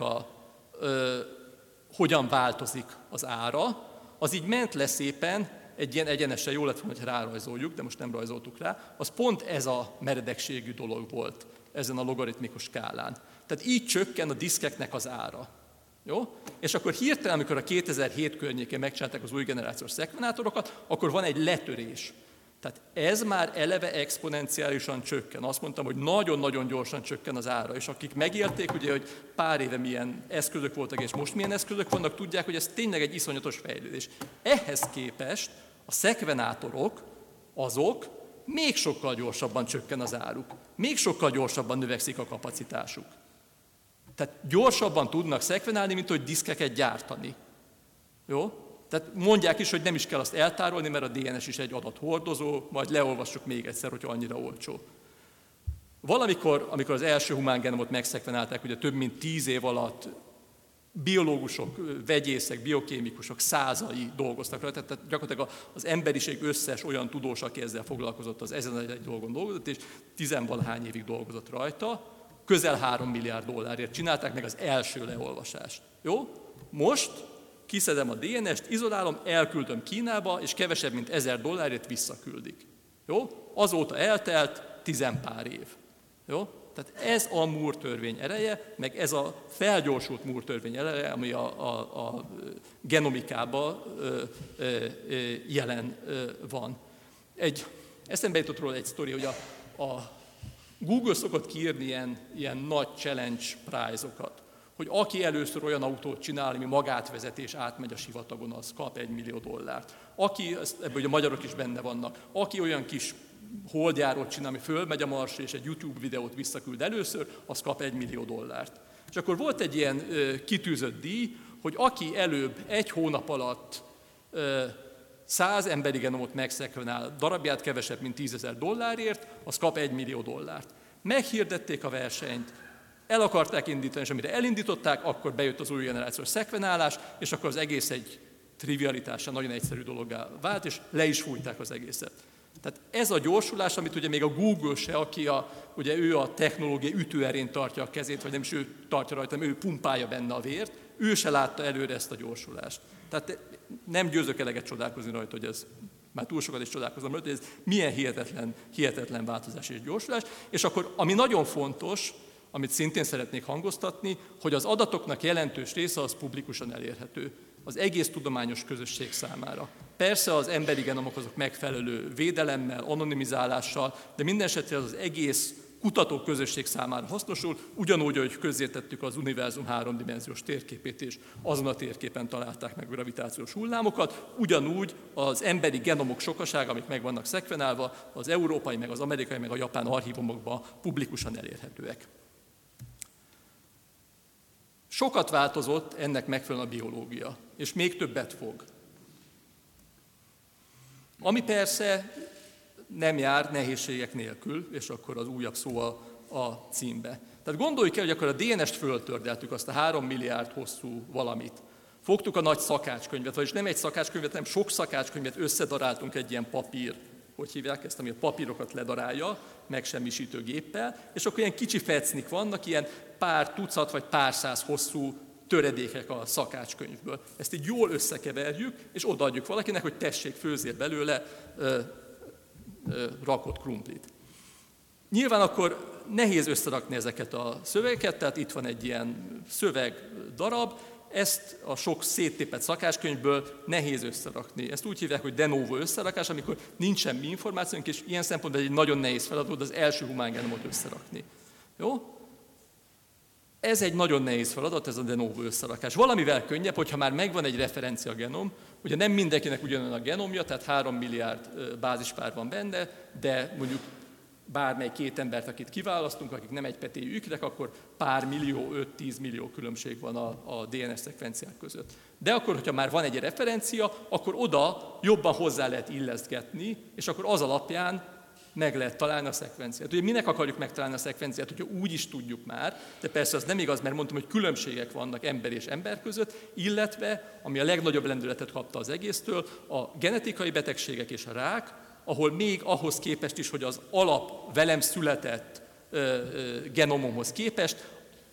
hogyan változik az ára. Az így ment le szépen, egy ilyen egyenesen, jó lett volna, hogy rárajzoljuk, de most nem rajzoltuk rá. Az pont ez a meredekségű dolog volt ezen a logaritmikus skálán. Tehát így csökken a diszkeknek az ára. Jó? És akkor hirtelen, amikor a 2007 környékén megcsinálták az új generációs szekvenátorokat, akkor van egy letörés. Tehát ez már eleve exponenciálisan csökken. Azt mondtam, hogy nagyon-nagyon gyorsan csökken az ára, és akik megélték, ugye, hogy pár éve milyen eszközök voltak, és most milyen eszközök vannak, tudják, hogy ez tényleg egy iszonyatos fejlődés. Ehhez képest a szekvenátorok, azok még sokkal gyorsabban csökken az áruk, még sokkal gyorsabban növekszik a kapacitásuk. Tehát gyorsabban tudnak szekvenálni, mint hogy diszkeket gyártani. Jó? Tehát mondják is, hogy nem is kell azt eltárolni, mert a DNS is egy adathordozó, majd leolvassuk még egyszer, hogyha annyira olcsó. Valamikor, amikor az első humán genomot megszekvenálták, ugye több mint 10 év alatt biológusok, vegyészek, biokémikusok százai dolgoztak rajta, tehát gyakorlatilag az emberiség összes olyan tudós, aki ezzel foglalkozott, az ezen egy dolgon dolgozott, és 10-valahány évig dolgozott rajta, közel 3 milliárd dollárért csinálták meg az első leolvasást. Jó? Most kiszedem a DNS-t, izolálom, elküldöm Kínába, és kevesebb, mint $1000 visszaküldik. Jó? Azóta eltelt 10 pár év. Jó? Tehát ez a Moore törvény ereje, meg ez a felgyorsult Moore törvény ereje, ami a genomikában jelen van. Eszembe jutott róla egy sztori, hogy a Google szokott kiírni ilyen nagy challenge prize-okat, hogy aki először olyan autót csinál, ami magát vezet és átmegy a sivatagon, az kap $1 millió. Aki, ebben ugye a magyarok is benne vannak, aki olyan kis holdjárót csinál, ami fölmegy a Marsra és egy YouTube videót visszaküld először, az kap $1 millió. És akkor volt egy ilyen kitűzött díj, hogy aki előbb 1 hónap alatt 100 emberi genomot megszekvenál, darabját kevesebb, mint $10,000, az kap $1 millió. Meghirdették a versenyt, el akarták indítani, és amire elindították, akkor bejött az új generációs szekvenálás, és akkor az egész egy trivialitással nagyon egyszerű dologgá vált, és le is fújták az egészet. Tehát ez a gyorsulás, amit ugye még a Google se, aki ugye ő a technológia ütőerén tartja a kezét, vagy nem is ő tartja rajta, hanem ő pumpálja benne a vért, ő se látta előre ezt a gyorsulást. Tehát nem győzök eleget csodálkozni rajta, hogy ez, már túl sokat is csodálkozom rajta, hogy ez milyen hihetetlen változás és gyorsulás. És akkor, ami nagyon fontos, amit szintén szeretnék hangoztatni, hogy az adatoknak jelentős része az publikusan elérhető az egész tudományos közösség számára. Persze az emberi genomok azok megfelelő védelemmel, anonimizálással, de minden esetre az egész kutatóközösség számára hasznosul, ugyanúgy, ahogy közzétettük az univerzum 3-dimenziós térképét, és azon a térképen találták meg gravitációs hullámokat, ugyanúgy az emberi genomok sokasága, amik meg vannak szekvenálva, az európai, meg az amerikai, meg a japán archívumokban publikusan elérhetőek. Sokat változott ennek megfelelően a biológia, és még többet fog. Ami persze nem jár nehézségek nélkül, és akkor az újabb szó a címbe. Tehát gondoljuk el, hogy akkor a DNS-t föltördeltük, azt a 3 milliárd hosszú valamit. Fogtuk a nagy szakácskönyvet, vagyis nem egy szakácskönyvet, hanem sok szakácskönyvet összedaráltunk egy ilyen papír, hogy hívják ezt, ami a papírokat ledarálja, megsemmisítő géppel, és akkor ilyen kicsi fecnik vannak, ilyen pár tucat vagy pár száz hosszú töredékek a szakácskönyvből. Ezt így jól összekeverjük, és odaadjuk valakinek, hogy tessék, főzzél belőle rakott krumplit. Nyilván akkor nehéz összerakni ezeket a szövegeket, tehát itt van egy ilyen szövegdarab, ezt a sok széttépett szakácskönyvből nehéz összerakni. Ezt úgy hívják, hogy de novo összerakás, amikor nincs semmi információnk, és ilyen szempontból egy nagyon nehéz feladat az első humángenomot összerakni. Jó? Ez egy nagyon nehéz feladat, ez a de novo összerakás. Valamivel könnyebb, hogyha már megvan egy referencia genom, ugye nem mindenkinek ugyanolyan a genomja, tehát 3 milliárd bázispár van benne, de mondjuk bármely 2 embert, akit kiválasztunk, akik nem egy petéjű ikrek, akkor pár millió, 5-10 millió különbség van a DNS szekvenciák között. De akkor, hogyha már van egy referencia, akkor oda jobban hozzá lehet illeszgetni, és akkor az alapján meg lehet találni a szekvenciát. Ugye minek akarjuk megtalálni a szekvenciát, hogyha úgy is tudjuk már, de persze az nem igaz, mert mondtam, hogy különbségek vannak ember és ember között, illetve, ami a legnagyobb lendületet kapta az egésztől, a genetikai betegségek és a rák, ahol még ahhoz képest is, hogy az alap velem született genomomhoz képest,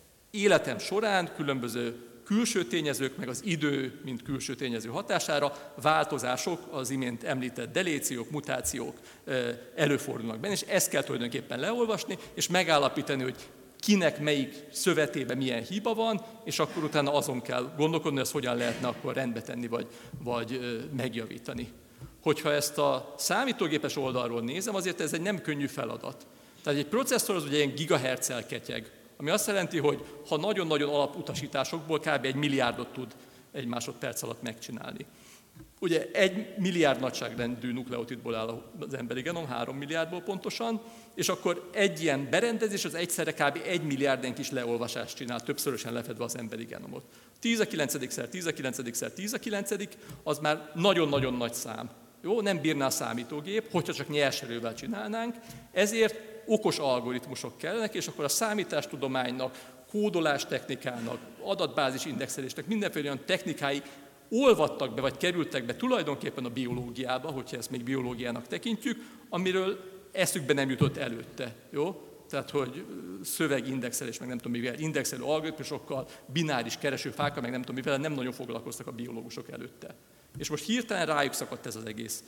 életem során különböző külső tényezők, meg az idő, mint külső tényező hatására változások, az imént említett deléciók, mutációk előfordulnak benne, és ezt kell tulajdonképpen leolvasni, és megállapítani, hogy kinek melyik szövetében milyen hiba van, és akkor utána azon kell gondolkodni, hogy ezt hogyan lehetne akkor rendbe tenni, vagy megjavítani. Hogyha ezt a számítógépes oldalról nézem, azért ez egy nem könnyű feladat. Tehát egy processzor az ugye ilyen gigahertzel ketyeg, ami azt jelenti, hogy ha nagyon-nagyon alaputasításokból kb. 1 milliárdot tud egy másodperc alatt megcsinálni. Ugye 1 milliárd nagyságrendű nukleotidból áll az emberi genom, 3 milliárdból pontosan, és akkor egy ilyen berendezés az egyszerre kb. 1 milliárd kis leolvasást csinál, többszörösen lefedve az emberi genomot. 10⁹szer 10⁹szer 10⁹, az már nagyon-nagyon nagy szám. Jó, nem bírná a számítógép, hogyha csak nyerserővel csinálnánk, ezért okos algoritmusok kellenek, és akkor a számítástudománynak, kódolástechnikának, adatbázis indexelésnek, mindenféle olyan technikái olvadtak be, vagy kerültek be tulajdonképpen a biológiába, hogyha ezt még biológiának tekintjük, amiről eszükbe nem jutott előtte. Jó? Tehát, hogy szövegindexelés, meg nem tudom mivel, indexelő algoritmusokkal, bináris keresőfákkal, meg nem tudom mivel, nem nagyon foglalkoztak a biológusok előtte. És most hirtelen rájuk szakadt ez az egész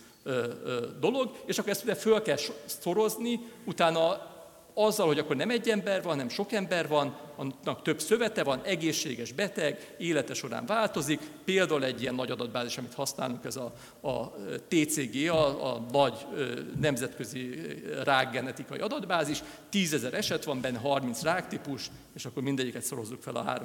dolog, és akkor ezt ugye föl kell szorozni, utána azzal, hogy akkor nem egy ember van, hanem sok ember van, annak több szövete van, egészséges, beteg, élete során változik. Például egy ilyen nagy adatbázis, amit használunk, ez a TCGA, a nagy nemzetközi rákgenetikai adatbázis. 10 000 eset van benne, 30 ráktípus, és akkor mindegyiket szorozzuk fel a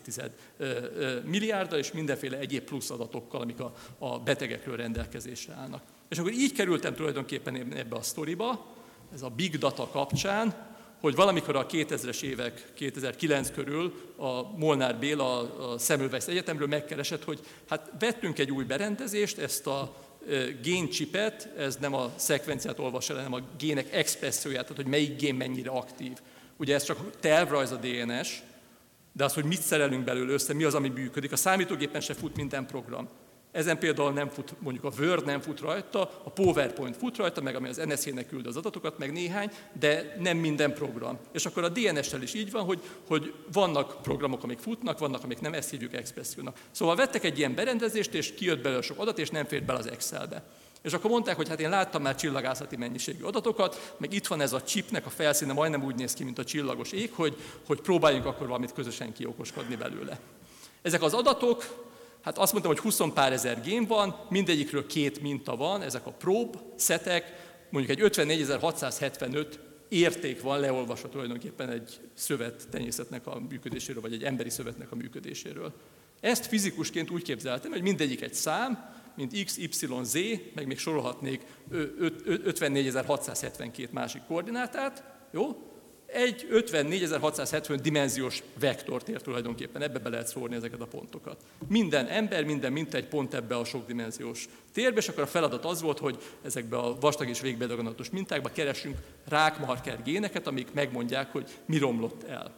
3,2 milliárddal, és mindenféle egyéb plusz adatokkal, amik a betegekről rendelkezésre állnak. És akkor így kerültem tulajdonképpen ebbe a sztoriba, ez a big data kapcsán, hogy valamikor a 2000-es évek, 2009 körül a Molnár Béla a Semmelweis Egyetemről megkeresett, hogy hát vettünk egy új berendezést, ezt a géncsipet, ez nem a szekvenciát olvassa, hanem a gének expresszióját, tehát hogy melyik gén mennyire aktív. Ugye ez csak tervrajz a DNS, de az, hogy mit szerelünk belőle össze, mi az, ami működik. A számítógépen se fut minden program. Ezen például nem fut, mondjuk a Word nem fut rajta, a PowerPoint fut rajta, meg ami az NSZ-nek küld az adatokat, meg néhány, de nem minden program. És akkor a DNS-tel is így van, hogy vannak programok, amik futnak, vannak, amik nem, ezt hívjuk expressziónak. Szóval vettek egy ilyen berendezést, és kijött belőle sok adat, és nem fért bele az Excelbe. És akkor mondták, hogy hát én láttam már csillagászati mennyiségű adatokat, meg itt van ez a chipnek a felszíne, majdnem úgy néz ki, mint a csillagos ég, hogy próbáljunk akkor valamit közösen kiokoskodni belőle. Ezek az adatok, hát azt mondtam, hogy 20 pár ezer gén van, mindegyikről 2 minta van, ezek a probe szetek, mondjuk egy 54.675 érték van leolvasva tulajdonképpen egy szövet tenyészetnek a működéséről, vagy egy emberi szövetnek a működéséről. Ezt fizikusként úgy képzeltem, hogy mindegyik egy szám, mint X, Y, Z, meg még sorolhatnék 54.672 másik koordinátát, jó? egy 54.670 dimenziós vektort ér tulajdonképpen, ebbe be lehet szórni ezeket a pontokat. Minden ember, minden mintegy pont ebbe a sokdimenziós térbe, és akkor a feladat az volt, hogy ezekbe a vastag és végbéldaganatos mintákba keressünk rákmarker géneket, amik megmondják, hogy mi romlott el.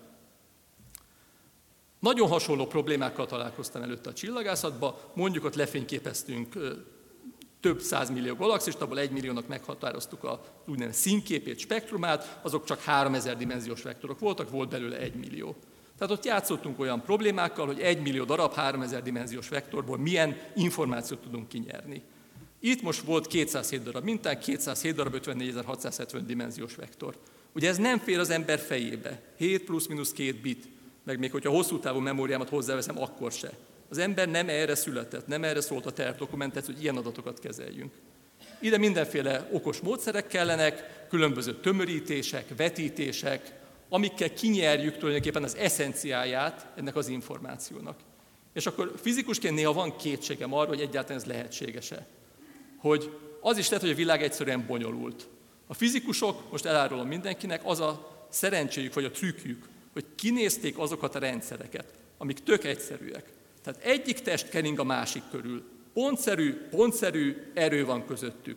Nagyon hasonló problémákkal találkoztam előtte a csillagászatban, mondjuk ott lefényképeztünk több 100 millió galaxist, abból 1 milliónak meghatároztuk az úgynevezett színképét, spektrumát, azok csak 3000 dimenziós vektorok voltak, volt belőle 1 millió. Tehát ott játszottunk olyan problémákkal, hogy 1 millió darab 3000 dimenziós vektorból milyen információt tudunk kinyerni. Itt most volt 207 darab mintánk, 207 darab 54.670 dimenziós vektor. Ugye ez nem fér az ember fejébe, 7 plusz-minusz 2 bit, meg még hogyha hosszú távú memóriámat hozzáveszem, akkor se. Az ember nem erre született, nem erre szólt a tervdokumentáció, hogy ilyen adatokat kezeljünk. Ide mindenféle okos módszerek kellenek, különböző tömörítések, vetítések, amikkel kinyerjük tulajdonképpen az eszenciáját ennek az információnak. És akkor fizikusként néha van kétségem arra, hogy egyáltalán ez lehetséges-e. Hogy az is lehet, hogy a világ egyszerűen bonyolult. A fizikusok, most elárulom mindenkinek, az a szerencséjük vagy a trükkjük, hogy kinézték azokat a rendszereket, amik tök egyszerűek. Tehát egyik test kering a másik körül. Pontszerű erő van közöttük.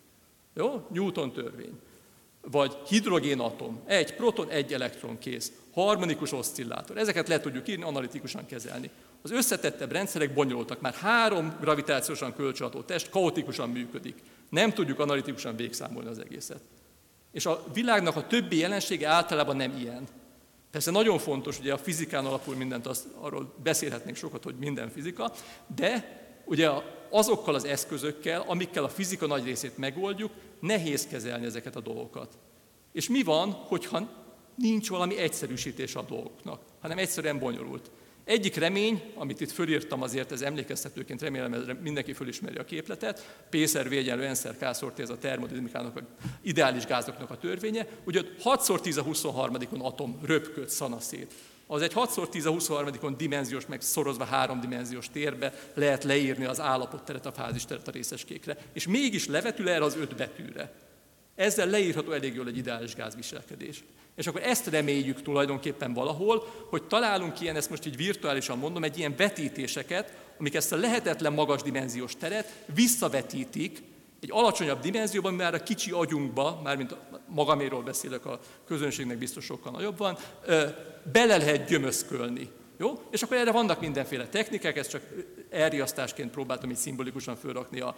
Jó? Newton törvény. Vagy hidrogénatom. Egy proton, egy elektron, kész. Harmonikus oszcillátor. Ezeket le tudjuk írni, analitikusan kezelni. Az összetettebb rendszerek bonyolultak. Már 3 gravitációsan kölcsönható test kaotikusan működik. Nem tudjuk analitikusan végszámolni az egészet. És a világnak a többi jelensége általában nem ilyen. Persze nagyon fontos, ugye a fizikán alapul mindent, arról beszélhetnénk sokat, hogy minden fizika, de ugye azokkal az eszközökkel, amikkel a fizika nagy részét megoldjuk, nehéz kezelni ezeket a dolgokat. És mi van, hogyha nincs valami egyszerűsítés a dolgoknak, hanem egyszerűen bonyolult. Egyik remény, amit itt fölírtam azért, ez emlékeztetőként, remélem mindenki fölismeri a képletet, P/V=N/K/T, ez a termodinamikának, ideális gázoknak a törvénye, ugye 6×10^23 atom röpköd szana szét. Az egy 6×10^23 dimenziós, meg szorozva 3 dimenziós térbe lehet leírni az állapotteret, a fázisteret a részecskékre, és mégis levetül erre az 5 betűre. Ezzel leírható elég jól egy ideális gázviselkedés. És akkor ezt reméljük tulajdonképpen valahol, hogy találunk ilyen, ezt most így virtuálisan mondom, egy ilyen vetítéseket, amik ezt a lehetetlen magas dimenziós teret visszavetítik egy alacsonyabb dimenzióban, már a kicsi agyunkba, mármint magaméról beszélek, a közönségnek biztos sokkal nagyobb van, bele lehet gyömöszkölni. Jó? És akkor erre vannak mindenféle technikák, ezt csak elriasztásként próbáltam így szimbolikusan fölrakni a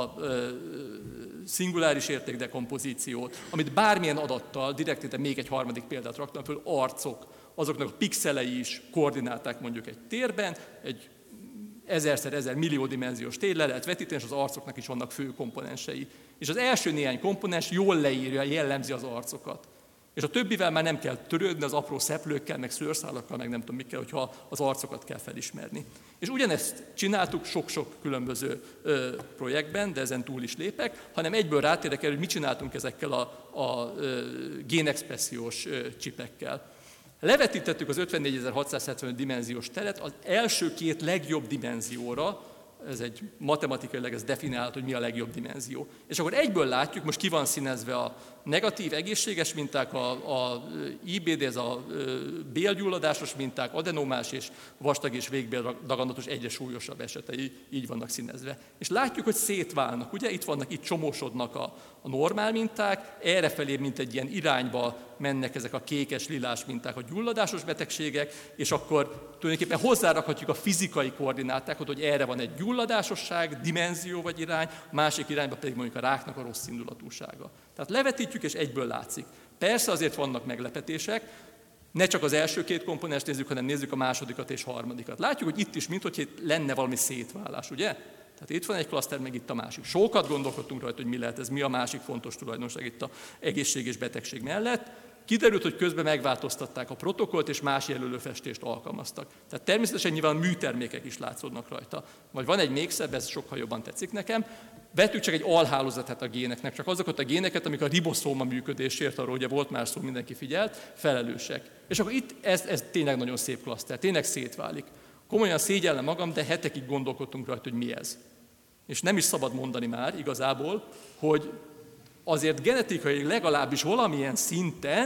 szinguláris értékdekompozíciót, amit bármilyen adattal, direkt ide még egy harmadik példát raktam föl, arcok, azoknak a pixelei is koordináták mondjuk egy térben, egy 1000x1000 millió dimenziós tér le lehet vetíteni, és az arcoknak is vannak fő komponensei. És az első néhány komponens jól leírja, jellemzi az arcokat. És a többivel már nem kell törődni, az apró szeplőkkel, meg szőrszálakkal, meg nem tudom mikkel, hogyha az arcokat kell felismerni. És ugyanezt csináltuk sok-sok különböző projektben, de ezen túl is lépek, hanem egyből rátérek el, hogy mit csináltunk ezekkel a génexpressziós csipekkel. Levetítettük az 54.670 dimenziós teret az első 2 legjobb dimenzióra, ez egy matematikailag ez definiálható, hogy mi a legjobb dimenzió. És akkor egyből látjuk, most ki van színezve a negatív egészséges minták, a IBD, ez a bélgyulladásos minták, adenomás és vastag és végbéldaganatos egyre súlyosabb esetei így vannak színezve. És látjuk, hogy szétválnak, ugye? Itt vannak, itt csomósodnak a normál minták, errefelé, mint egy ilyen irányba mennek ezek a kékes, lilás minták, a gyulladásos betegségek, és akkor tulajdonképpen hozzárakhatjuk a fizikai koordinátákat, hogy erre van egy gyulladásosság, dimenzió vagy irány, másik irányba pedig mondjuk a ráknak a rossz indulatúsága. Tehát levetítjük, és egyből látszik. Persze azért vannak meglepetések, ne csak az első 2 komponenst nézzük, hanem nézzük a másodikat és harmadikat. Látjuk, hogy itt is, minthogy lenne valami szétválás, ugye? Tehát itt van egy klaszter, meg itt a másik. Sokat gondolkodtunk rajta, hogy mi lehet ez, mi a másik fontos tulajdonság itt a egészség és betegség mellett. Kiderült, hogy közben megváltoztatták a protokollt, és más jelölőfestést alkalmaztak. Tehát természetesen nyilván műtermékek is látszódnak rajta. Vagy van egy még szebb, ez sokkal jobban tetszik nekem. Vettük csak egy alhálózatát a géneknek, csak azokat a géneket, amik a riboszóma működésért, arról ugye volt már szó, mindenki figyelt, felelősek. És akkor itt ez tényleg nagyon szép klaszter, tényleg szétválik. Komolyan szégyellem magam, de hetekig gondolkodtunk rajta, hogy mi ez. És nem is szabad mondani már igazából, hogy azért genetikai legalábbis valamilyen szinten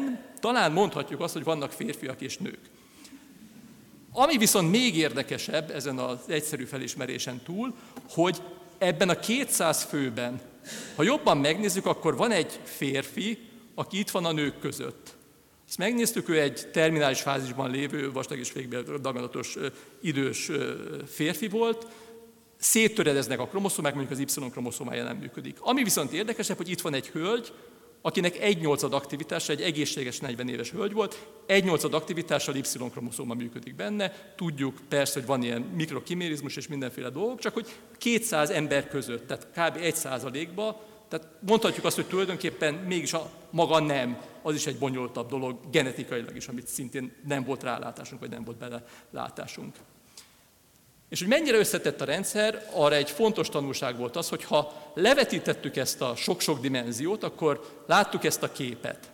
talán mondhatjuk azt, hogy vannak férfiak és nők. Ami viszont még érdekesebb ezen az egyszerű felismerésen túl, hogy ebben a 200 főben, ha jobban megnézzük, akkor van egy férfi, aki itt van a nők között. Ezt megnéztük, ő egy terminális fázisban lévő, vastag és fékben daganatos idős férfi volt, széttöredeznek a kromoszomák, mondjuk az Y-kromoszómája nem működik. Ami viszont érdekesebb, hogy itt van egy hölgy, akinek 1/8 aktivitása, egy egészséges 40 éves hölgy volt, 1/8 aktivitással Y-kromoszóma működik benne. Tudjuk persze, hogy van ilyen mikrokimérizmus és mindenféle dolgok, csak hogy 200 ember között, tehát kb. 1%-ba, tehát mondhatjuk azt, hogy tulajdonképpen mégis a maga nem, az is egy bonyolultabb dolog, genetikailag is, amit szintén nem volt rálátásunk, vagy nem volt belelátásunk. És hogy mennyire összetett a rendszer, arra egy fontos tanulság volt az, hogy ha levetítettük ezt a sok-sok dimenziót, akkor láttuk ezt a képet.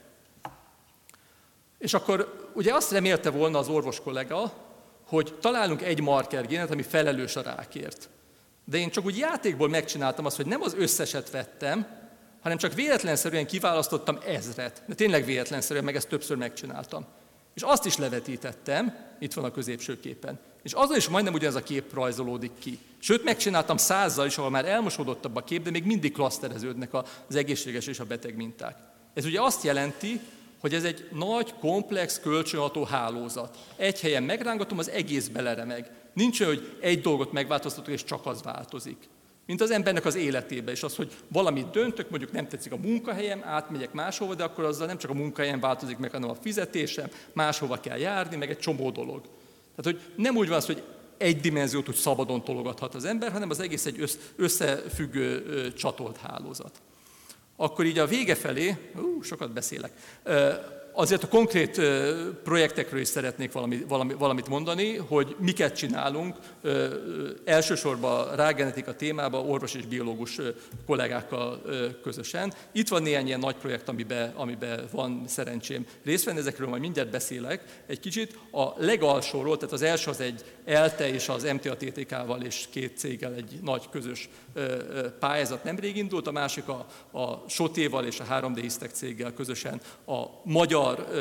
És akkor ugye azt remélte volna az orvos kollega, hogy találunk egy markergénet, ami felelős a rákért. De én csak úgy játékból megcsináltam azt, hogy nem az összeset vettem, hanem csak véletlenszerűen kiválasztottam 1000-et. De tényleg véletlenszerűen, meg ezt többször megcsináltam. És azt is levetítettem, itt van a középső képen. És azon is majdnem ugyanez a kép rajzolódik ki. Sőt, megcsináltam 100-zal is, ahol már elmosódottabb a kép, de még mindig klasztereződnek az egészséges és a beteg minták. Ez ugye azt jelenti, hogy ez egy nagy, komplex, kölcsönható hálózat. Egy helyen megrángatom, az egész beleremeg. Nincs olyan, hogy egy dolgot megváltoztatok, és csak az változik. Mint az embernek az életében is az, hogy valamit döntök, mondjuk nem tetszik a munkahelyem, átmegyek máshova, de akkor azzal nem csak a munkahelyem változik meg, hanem a fizetésem, máshova kell járni, meg egy csomó dolog. Tehát, hogy nem úgy van az, hogy egy dimenziót úgy szabadon tologathat az ember, hanem az egész egy összefüggő csatolt hálózat. Akkor így a vége felé, sokat beszélek, azért a konkrét projektekről is szeretnék valamit mondani, hogy miket csinálunk, elsősorban rágenetika témában orvos és biológus kollégákkal közösen. Itt van néhány ilyen nagy projekt, amiben van szerencsém részt venni, ezekről majd mindjárt beszélek egy kicsit. A legalsóról, tehát az első az egy ELTE és az MTA-TTK-val és 2 céggel egy nagy közös pályázat nemrég indult, a másik a SOTÉ-val és a 3D Hisztek céggel közösen a magyar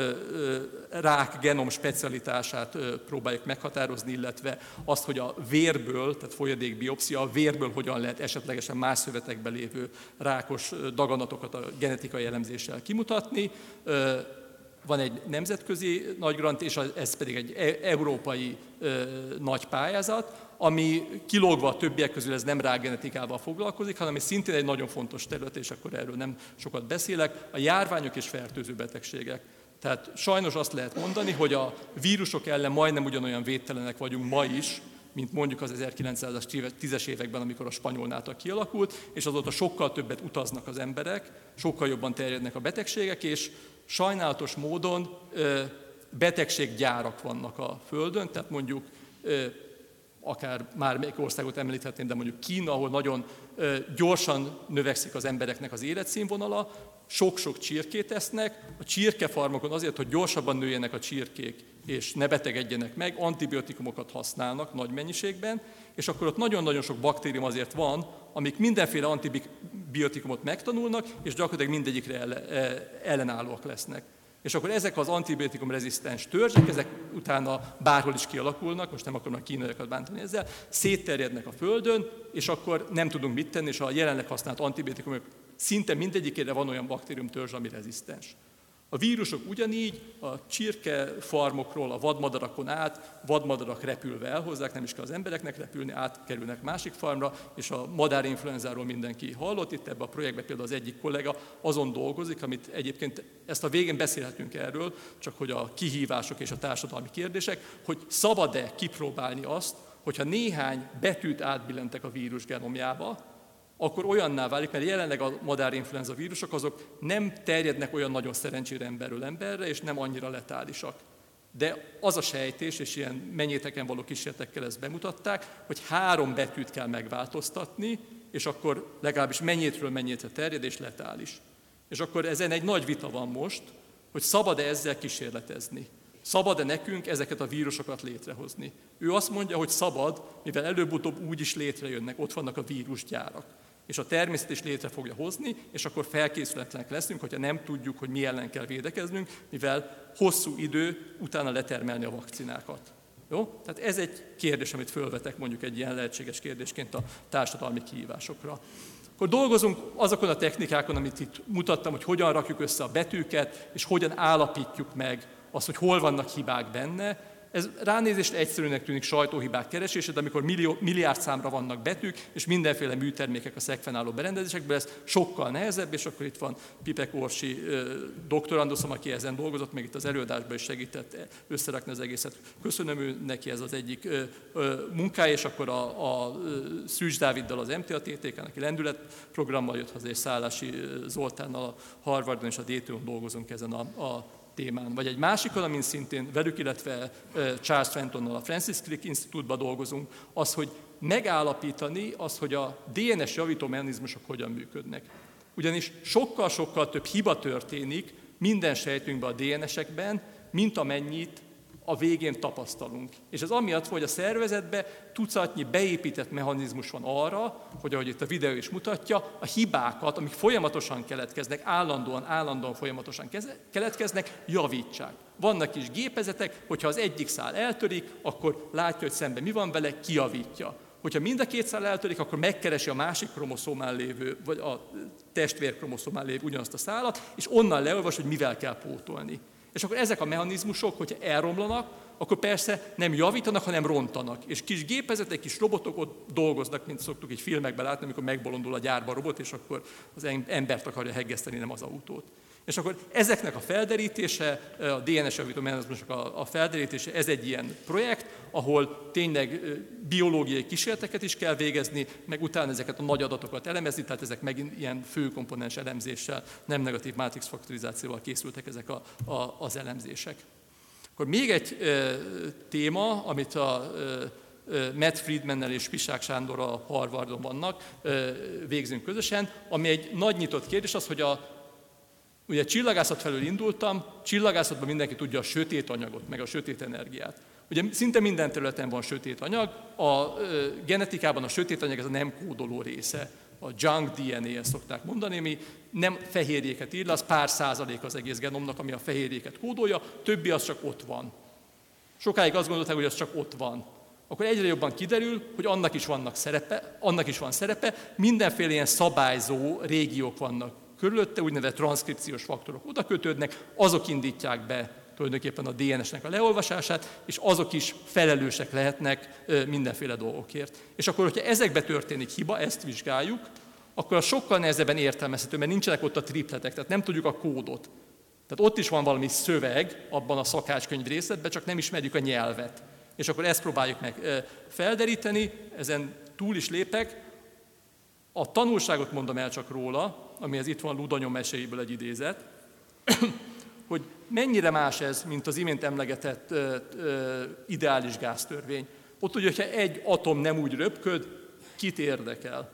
rák genom specialitását próbáljuk meghatározni, illetve azt, hogy a vérből, tehát folyadékbiopszia, a vérből hogyan lehet esetlegesen más szövetekben lévő rákos daganatokat a genetikai elemzéssel kimutatni. Van egy nemzetközi nagy grant, és ez pedig egy európai nagy pályázat, ami kilógva a többiek közül ez nem rákgenetikával foglalkozik, hanem ez szintén egy nagyon fontos terület, és akkor erről nem sokat beszélek, a járványok és fertőző betegségek. Tehát sajnos azt lehet mondani, hogy a vírusok ellen majdnem ugyanolyan védtelenek vagyunk ma is, mint mondjuk az 1910-es években, amikor a spanyol náta kialakult, és azóta sokkal többet utaznak az emberek, sokkal jobban terjednek a betegségek, és sajnálatos módon betegséggyárak vannak a Földön, tehát mondjuk akár már melyik országot említhetném, de mondjuk Kína, ahol nagyon gyorsan növekszik az embereknek az életszínvonala, sok-sok csirkét esznek, a csirkefarmokon azért, hogy gyorsabban nőjenek a csirkék és ne betegedjenek meg, antibiotikumokat használnak nagy mennyiségben, és akkor ott nagyon-nagyon sok baktérium azért van, amik mindenféle antibiotikumot megtanulnak, és gyakorlatilag mindegyikre ellenállóak lesznek. És akkor ezek az antibiotikum-rezisztens törzsek, ezek utána bárhol is kialakulnak, most nem akarom a kínaiakat bántani ezzel, szétterjednek a Földön, és akkor nem tudunk mit tenni, és a jelenleg használt antibiotikumok szinte mindegyikére van olyan baktériumtörzs, ami rezisztens. A vírusok ugyanígy a csirkefarmokról a vadmadarakon át, vadmadarak repülve elhozzák, nem is kell az embereknek repülni, átkerülnek másik farmra, és a madárinfluenzáról mindenki hallott. Itt ebben a projektben például az egyik kollega azon dolgozik, amit egyébként ezt a végén beszélhetünk erről, csak hogy a kihívások és a társadalmi kérdések, hogy szabad-e kipróbálni azt, hogyha néhány betűt átbillentek a vírus genomjába, akkor olyanná válik, mert jelenleg a madárinfluenza vírusok azok nem terjednek olyan nagyon szerencsére emberről emberre, és nem annyira letálisak. De az a sejtés, és ilyen mennyéteken való kísérletekkel ezt bemutatták, hogy 3 betűt kell megváltoztatni, és akkor legalábbis mennyétről mennyétre terjed, és letális. És akkor ezen egy nagy vita van most, hogy szabad-e ezzel kísérletezni. Szabad-e nekünk ezeket a vírusokat létrehozni? Ő azt mondja, hogy szabad, mivel előbb-utóbb úgy is létrejönnek, ott vannak a vírusgyárak. és a természet is létre fogja hozni, és akkor felkészületlenek leszünk, hogyha nem tudjuk, hogy mi ellen kell védekeznünk, mivel hosszú idő utána letermelni a vakcinákat. Jó? Tehát ez egy kérdés, amit fölvetek mondjuk egy ilyen lehetséges kérdésként a társadalmi kihívásokra. Akkor dolgozunk azokon a technikákon, amit itt mutattam, hogy hogyan rakjuk össze a betűket, és hogyan állapítjuk meg azt, hogy hol vannak hibák benne. Ez ránézésre egyszerűnek tűnik sajtóhibák keresése, de amikor milliárd számra vannak betűk, és mindenféle műtermékek a szekvenáló berendezésekből, ez sokkal nehezebb, és akkor itt van Pipek Orsi doktoranduszom, aki ezen dolgozott, meg itt az előadásban is segített összerakni az egészet. Köszönöm neki, ez az egyik munkája, és akkor a Szűcs Dáviddal az MTA-TTK-n, aki lendületprogrammal jött haza, és Szállási Zoltánnal a Harvardon és a DTU-n dolgozunk ezen a témán. Vagy egy másikon, amin szintén velük, illetve Charles Fentonnal a Francis Crick Institute-ban dolgozunk, az, hogy megállapítani azt, hogy a DNS javító mechanizmusok hogyan működnek. Ugyanis sokkal-sokkal több hiba történik minden sejtünkben a DNS-ekben, mint amennyit a végén tapasztalunk. És ez amiatt, hogy a szervezetben tucatnyi beépített mechanizmus van arra, hogy ahogy itt a videó is mutatja, a hibákat, amik folyamatosan keletkeznek, állandóan folyamatosan keletkeznek, javítsák. Vannak is gépezetek, hogyha az egyik szál eltörik, akkor látja, hogy szemben mi van vele, kijavítja. Hogyha mind a két szál eltörik, akkor megkeresi a másik kromoszómán lévő, vagy a testvérkromoszómán lévő ugyanazt a szálat, és onnan leolvas, hogy mivel kell pótolni. És akkor ezek a mechanizmusok, hogyha elromlanak, akkor persze nem javítanak, hanem rontanak. És kis gépezetek, kis robotok ott dolgoznak, mint szoktuk így filmekben látni, amikor megbolondul a gyárba a robot, és akkor az embert akarja heggeszteni, nem az autót. És akkor ezeknek a felderítése, a DNS javító mechanizmusok a felderítése, ez egy ilyen projekt, ahol tényleg biológiai kísérleteket is kell végezni, meg utána ezeket a nagy adatokat elemezni, tehát ezek megint ilyen főkomponens elemzéssel, nem negatív mátrix faktorizációval készültek ezek az elemzések. Akkor még egy téma, amit a Matt Friedmannel és Pisák Sándorral a Harvardon vannak, végzünk közösen, ami egy nagy nyitott kérdés az, hogy ugye csillagászat felől indultam, csillagászatban mindenki tudja a sötét anyagot, meg a sötét energiát. Ugye szinte minden területen van sötét anyag, a genetikában a sötét anyag ez a nem kódoló része. A junk DNA, ezt szokták mondani, ami nem fehérjéket ír le, az pár százalék az egész genomnak, ami a fehérjéket kódolja, többi az csak ott van. Sokáig azt gondolták, hogy az csak ott van. Akkor egyre jobban kiderül, hogy annak is van szerepe, mindenféle ilyen szabályzó régiók vannak körülötte, úgynevezett transzkripciós faktorok oda kötődnek, azok indítják be tulajdonképpen a DNS-nek a leolvasását, és azok is felelősek lehetnek mindenféle dolgokért. És akkor, hogyha ezekbe történik hiba, ezt vizsgáljuk, akkor az sokkal nehezebben értelmezhető, mert nincsenek ott a tripletek, tehát nem tudjuk a kódot. Tehát ott is van valami szöveg abban a szakácskönyv részletben, csak nem ismerjük a nyelvet. És akkor ezt próbáljuk meg felderíteni, ezen túl is lépek. A tanulságot mondom el csak róla, amihez itt van Ludanyom meséiből egy idézet, hogy mennyire más ez, mint az imént emlegetett ideális gáztörvény. Ott ugye, hogyha egy atom nem úgy röpköd, kit érdekel?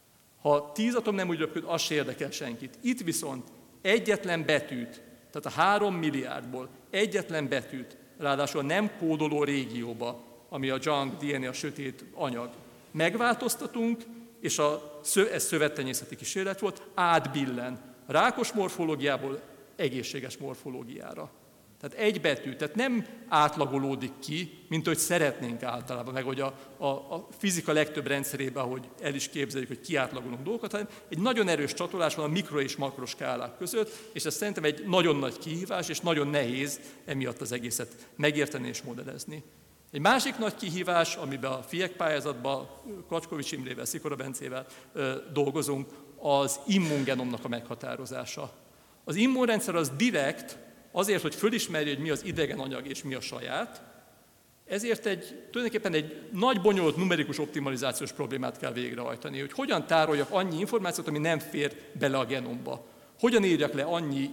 Ha 10 atom nem úgy röpköd, az se érdekel senkit. Itt viszont egyetlen betűt, tehát a 3 milliárdból egyetlen betűt, ráadásul nem kódoló régióba, ami a junk DNA, a sötét anyag, megváltoztatunk, és ez szövettenyészeti kísérlet volt, átbillen rákos morfológiából egészséges morfológiára. Tehát egy betű, tehát nem átlagolódik ki, mint hogy szeretnénk általában, meg hogy a fizika legtöbb rendszerében, ahogy el is képzeljük, hogy kiátlagolunk dolgokat, hanem egy nagyon erős csatolás van a mikro és makroskálák között, és ez szerintem egy nagyon nagy kihívás, és nagyon nehéz emiatt az egészet megérteni és modellezni. Egy másik nagy kihívás, amiben a FIEK pályázatban Kacskovics Imrével, Szikora Bencével dolgozunk, az immungenomnak a meghatározása. Az immunrendszer az direkt, azért, hogy fölismerje, hogy mi az idegen anyag és mi a saját, ezért tulajdonképpen egy nagy bonyolult numerikus optimalizációs problémát kell végrehajtani, hogy hogyan tároljak annyi információt, ami nem fér bele a genomba. Hogyan írjak le annyi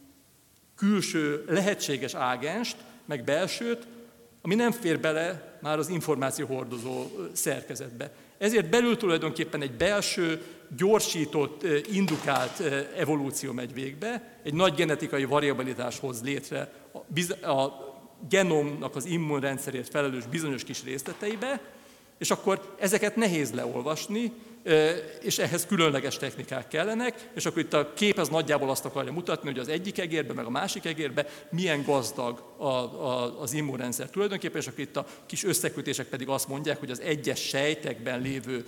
külső lehetséges ágenst, meg belsőt, ami nem fér bele már az információhordozó szerkezetbe. Ezért belül tulajdonképpen egy belső, gyorsított, indukált evolúció megy végbe, egy nagy genetikai variabilitás hoz létre a genomnak az immunrendszerért felelős bizonyos kis részleteibe, és akkor ezeket nehéz leolvasni, és ehhez különleges technikák kellenek, és akkor itt a kép az nagyjából azt akarja mutatni, hogy az egyik egérben, meg a másik egérben milyen gazdag az immunrendszer tulajdonképpen, és akkor itt a kis összekötések pedig azt mondják, hogy az egyes sejtekben lévő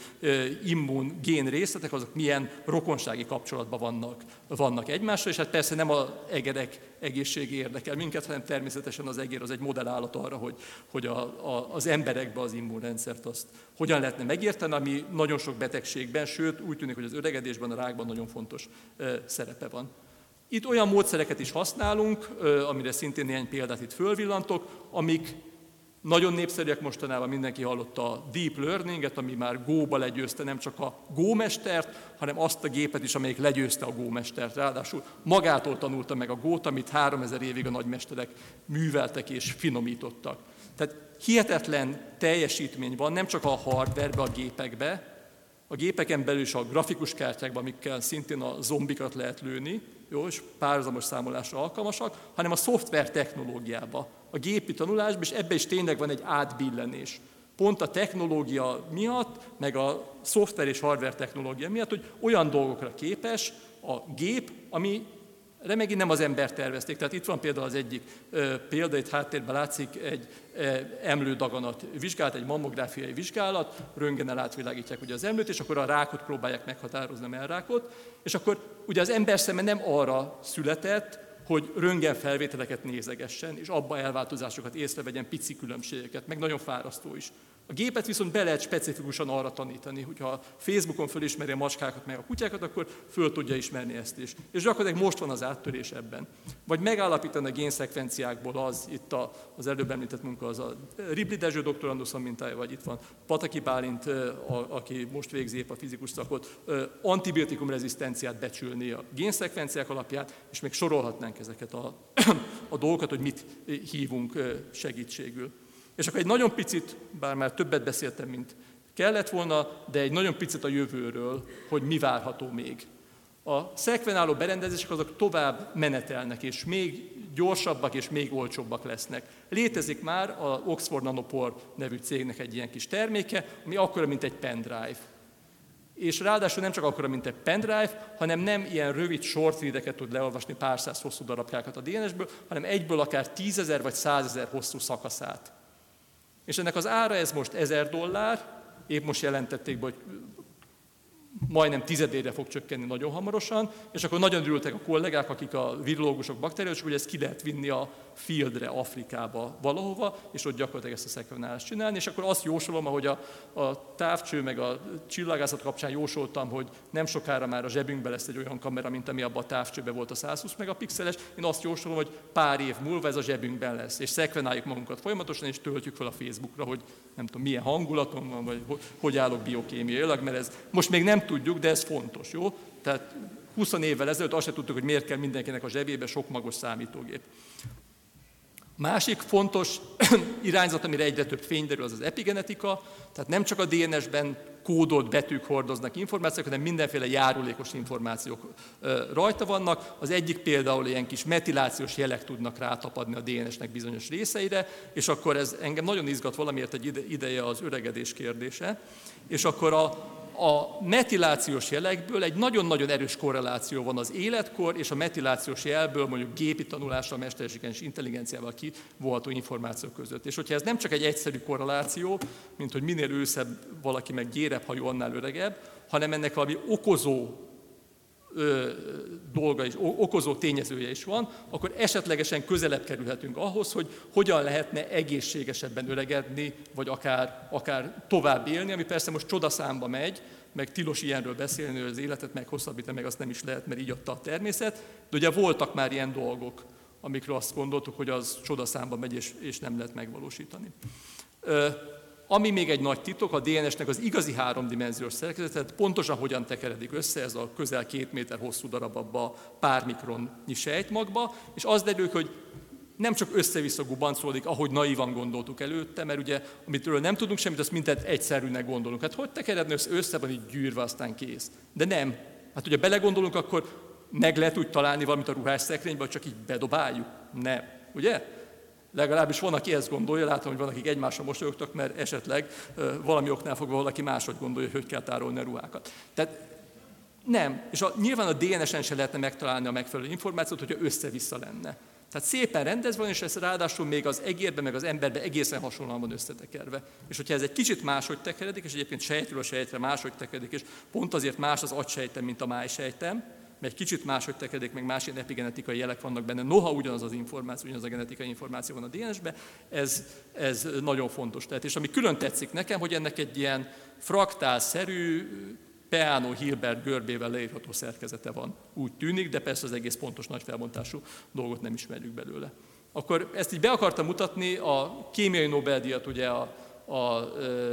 immungén részletek, azok milyen rokonsági kapcsolatban vannak egymással, és hát persze nem az egerek egészsége érdekel minket, hanem természetesen az egér az egy modellállat arra, hogy az emberekben az immunrendszert azt hogyan lehetne megérteni, ami nagyon sok betegségben, sőt úgy tűnik, hogy az öregedésben, a rákban nagyon fontos szerepe van. Itt olyan módszereket is használunk, amire szintén néhány példát itt fölvillantok, amik nagyon népszerűek mostanában, mindenki hallotta a deep learninget, ami már Go-ba legyőzte nem csak a Go mestert, hanem azt a gépet is, amelyik legyőzte a Go mestert. Ráadásul magától tanulta meg a Go-t, amit 3000 évig a nagymesterek műveltek és finomítottak. Tehát hihetetlen teljesítmény van, nem csak a hardware-be, a gépekbe, a gépeken belül is a grafikus kártyákban, amikkel szintén a zombikat lehet lőni, jó, és párhuzamos számolásra alkalmasak, hanem a szoftver technológiába, a gépi tanulásban, és ebben is tényleg van egy átbillenés. Pont a technológia miatt, meg a szoftver és hardware technológia miatt, hogy olyan dolgokra képes a gép, ami megint nem az ember tervezték. Tehát itt van például az egyik példa, itt háttérben látszik egy emlődaganat vizsgálat, egy mammográfiai vizsgálat, röntgennel átvilágítják ugye az emlőt, és akkor a rákot próbálják meghatározni, a mellrákot, és akkor ugye az ember szeme nem arra született, hogy röntgenfelvételeket nézegessen, és abba elváltozásokat észrevegyen, pici különbségeket, meg nagyon fárasztó is. A gépet viszont be lehet specifikusan arra tanítani, hogyha a Facebookon fölismeri a macskákat meg a kutyákat, akkor föl tudja ismerni ezt is. És gyakorlatilag most van az áttörés ebben. Vagy megállapítani a génszekvenciákból az, itt az előbb említett munka, az a Ribli Dezső doktoranduszon mintája, vagy itt van Pataki Bálint, aki most végzi épp a fizikus szakot, antibiotikum rezisztenciát becsülni a génszekvenciák alapján, és még sorolhatnánk ezeket a dolgokat, hogy mit hívunk segítségül. És akkor egy nagyon picit, bár már többet beszéltem, mint kellett volna, de egy nagyon picit a jövőről, hogy mi várható még. A szekvenáló berendezések azok tovább menetelnek, és még gyorsabbak és még olcsóbbak lesznek. Létezik már az Oxford Nanopore nevű cégnek egy ilyen kis terméke, ami akkora, mint egy pendrive. És ráadásul nem csak akkora, mint egy pendrive, hanem nem ilyen rövid short read-eket tud leolvasni pár száz hosszú darabkákat a DNS-ből, hanem egyből akár 10 000 vagy 100 000 hosszú szakaszát. És ennek az ára ez most $1000, épp most jelentették be, hogy majdnem 10-ére fog csökkenni nagyon hamarosan, és akkor nagyon örültek a kollégák, akik a virológusok, bakteriológusok, hogy ezt ki lehet vinni a fieldre, Afrikába valahova, és ott gyakorlatilag ezt a szekvenálást csinálni, és akkor azt jósolom, ahogy a távcső meg a csillagászat kapcsán jósoltam, hogy nem sokára már a zsebünkben lesz egy olyan kamera, mint ami abban a távcsőben volt a 120 megapixeles, én azt jósolom, hogy pár év múlva ez a zsebünkben lesz, és szekvenáljuk magunkat folyamatosan, és töltjük fel a Facebookra, hogy nem tudom, milyen hangulaton van, vagy hogy állok biokémiailag, mert ez most még nem tudjuk, de ez fontos, jó? Tehát 20 évvel ezelőtt azt se tudtuk, hogy miért kell mindenkinek a zsebébe sok magos számítógép. Másik fontos irányzat, amire egyre több fény derül, az az epigenetika, tehát nem csak a DNS-ben kódolt betűk hordoznak információk, hanem mindenféle járulékos információk rajta vannak. Az egyik például ilyen kis metilációs jelek tudnak rátapadni a DNS-nek bizonyos részeire, és akkor ez engem nagyon izgat valamiért egy ideje az öregedés kérdése, és akkor a metilációs jelekből egy nagyon-nagyon erős korreláció van az életkor és a metilációs jelből mondjuk gépi tanulással, mesterséges intelligenciával kivonható információk között. És hogyha ez nem csak egy egyszerű korreláció, mint hogy minél őszebb valaki meg gyérebb hajú, annál öregebb, hanem ennek valami okozó dolga is, okozó tényezője is van, akkor esetlegesen közelebb kerülhetünk ahhoz, hogy hogyan lehetne egészségesebben öregedni, vagy akár tovább élni, ami persze most csodaszámba megy, meg tilos ilyenről beszélni, hogy az életet meghosszabbítani, meg azt nem is lehet, mert így adta a természet, de ugye voltak már ilyen dolgok, amikről azt gondoltuk, hogy az csodaszámba megy, és nem lehet megvalósítani. Ami még egy nagy titok, a DNS-nek az igazi háromdimenziós szerkezetet, pontosan hogyan tekeredik össze ez a közel 2 méter hosszú darab abba pár mikronnyi sejtmagba, és az derül, hogy nem csak össze-vissza gubancolódik, ahogy naívan gondoltuk előtte, mert ugye, amitől nem tudunk semmit, azt mindent egyszerűnek gondolunk. Hát hogy tekeredne össze van így gyűrve, aztán kész. De nem. Hát ugye belegondolunk, akkor meg lehet úgy találni valamit a ruhásszekrénybe, hogy csak így bedobáljuk. Nem. Ugye? Legalábbis van, aki ezt gondolja, látom, hogy van, akik egymásra mosolyogtak, mert esetleg valami oknál fogva valaki máshogy gondolja, hogy kell tárolni a ruhákat. Tehát nem. És nyilván a DNS-en se lehetne megtalálni a megfelelő információt, hogyha össze-vissza lenne. Tehát szépen rendezve van, és ez ráadásul még az egérbe, meg az emberbe egészen hasonlóan van összetekerve. És hogyha ez egy kicsit máshogy tekeredik, és egyébként sejtről a sejtre máshogy tekeredik, és pont azért más az agysejtem, mint a májsejtem, mert egy kicsit máshogy tekeredik, meg más ilyen epigenetikai jelek vannak benne, noha ugyanaz az információ, ugyanaz a genetikai információ van a DNS-ben, ez nagyon fontos. Tehát, és ami külön tetszik nekem, hogy ennek egy ilyen fraktálszerű, Peano-Hilbert görbével leírható szerkezete van. Úgy tűnik, de persze az egész pontos nagy felbontású dolgot nem ismerjük belőle. Akkor ezt így be akartam mutatni, a kémiai Nobel-díjat ugye a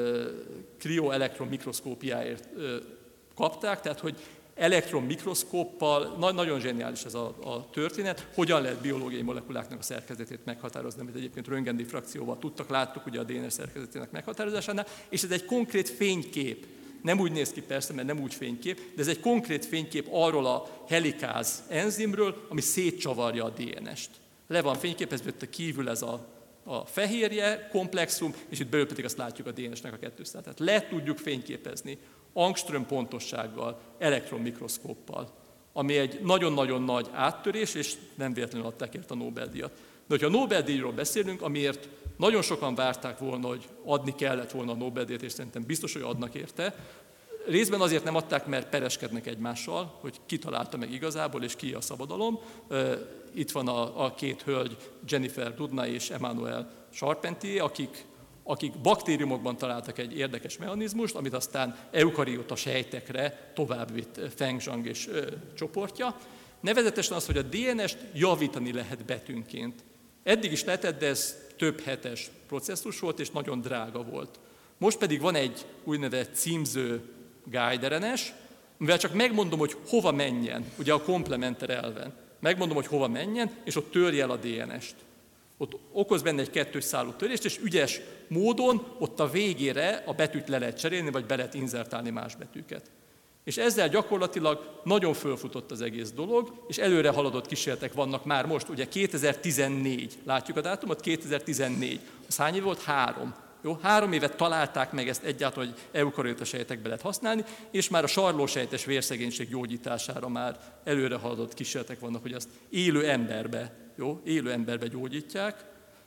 krioelektronmikroszkópiáért kapták, tehát hogy elektronmikroszkóppal, nagyon zseniális ez a történet, hogyan lehet biológiai molekuláknak a szerkezetét meghatározni, amit egyébként röntgendifrakcióval tudtak, láttuk ugye a DNS szerkezetének meghatározásánál, és ez egy konkrét fénykép. Nem úgy néz ki persze, mert nem úgy fénykép, de ez egy konkrét fénykép arról a helikáz enzimről, ami szétcsavarja a DNS-t. Le van fényképezve, hogy kívül ez a fehérje komplexum, és itt belül pedig azt látjuk a DNS-nek a kettőszálát. Tehát le tudjuk fényképezni angström pontossággal, elektronmikroszkóppal, ami egy nagyon-nagyon nagy áttörés, és nem véletlenül adták ért a Nobel-díjat. De hogyha a Nobel-díjról beszélünk, amiért nagyon sokan várták volna, hogy adni kellett volna a Nobel-díjat, és szerintem biztos, hogy adnak érte. Részben azért nem adták, mert pereskednek egymással, hogy ki találta meg igazából, és ki a szabadalom. Itt van a két hölgy, Jennifer Doudna és Emmanuel Charpentier, akik baktériumokban találtak egy érdekes mechanizmust, amit aztán eukariota sejtekre továbbvitt Feng Zhang és csoportja. Nevezetesen az, hogy a DNS-t javítani lehet betűnként. Eddig is lehetett, de ez több hetes processzus volt, és nagyon drága volt. Most pedig van egy úgynevezett címző guide RNS, mivel csak megmondom, hogy hova menjen, ugye a komplementer elven. Megmondom, hogy hova menjen, és ott törje el a DNS-t. Ott okoz benne egy kettős szálú törést, és ügyes módon ott a végére a betűt le lehet cserélni, vagy be lehet inzertálni más betűket. És ezzel gyakorlatilag nagyon fölfutott az egész dolog, és előre haladott kísérletek vannak már most, ugye 2014, látjuk a dátumot, 2014. Az hány év volt? 3. Jó? 3 évet találták meg ezt egyáltalán, hogy eukariota sejtekbe lehet használni, és már a sarlósejtes vérszegénység gyógyítására már előre haladott kísérletek vannak, hogy azt élő emberbe gyógyítják.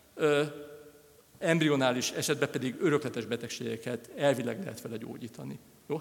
Embrionális esetben pedig örökletes betegségeket elvileg lehet vele gyógyítani. Jó?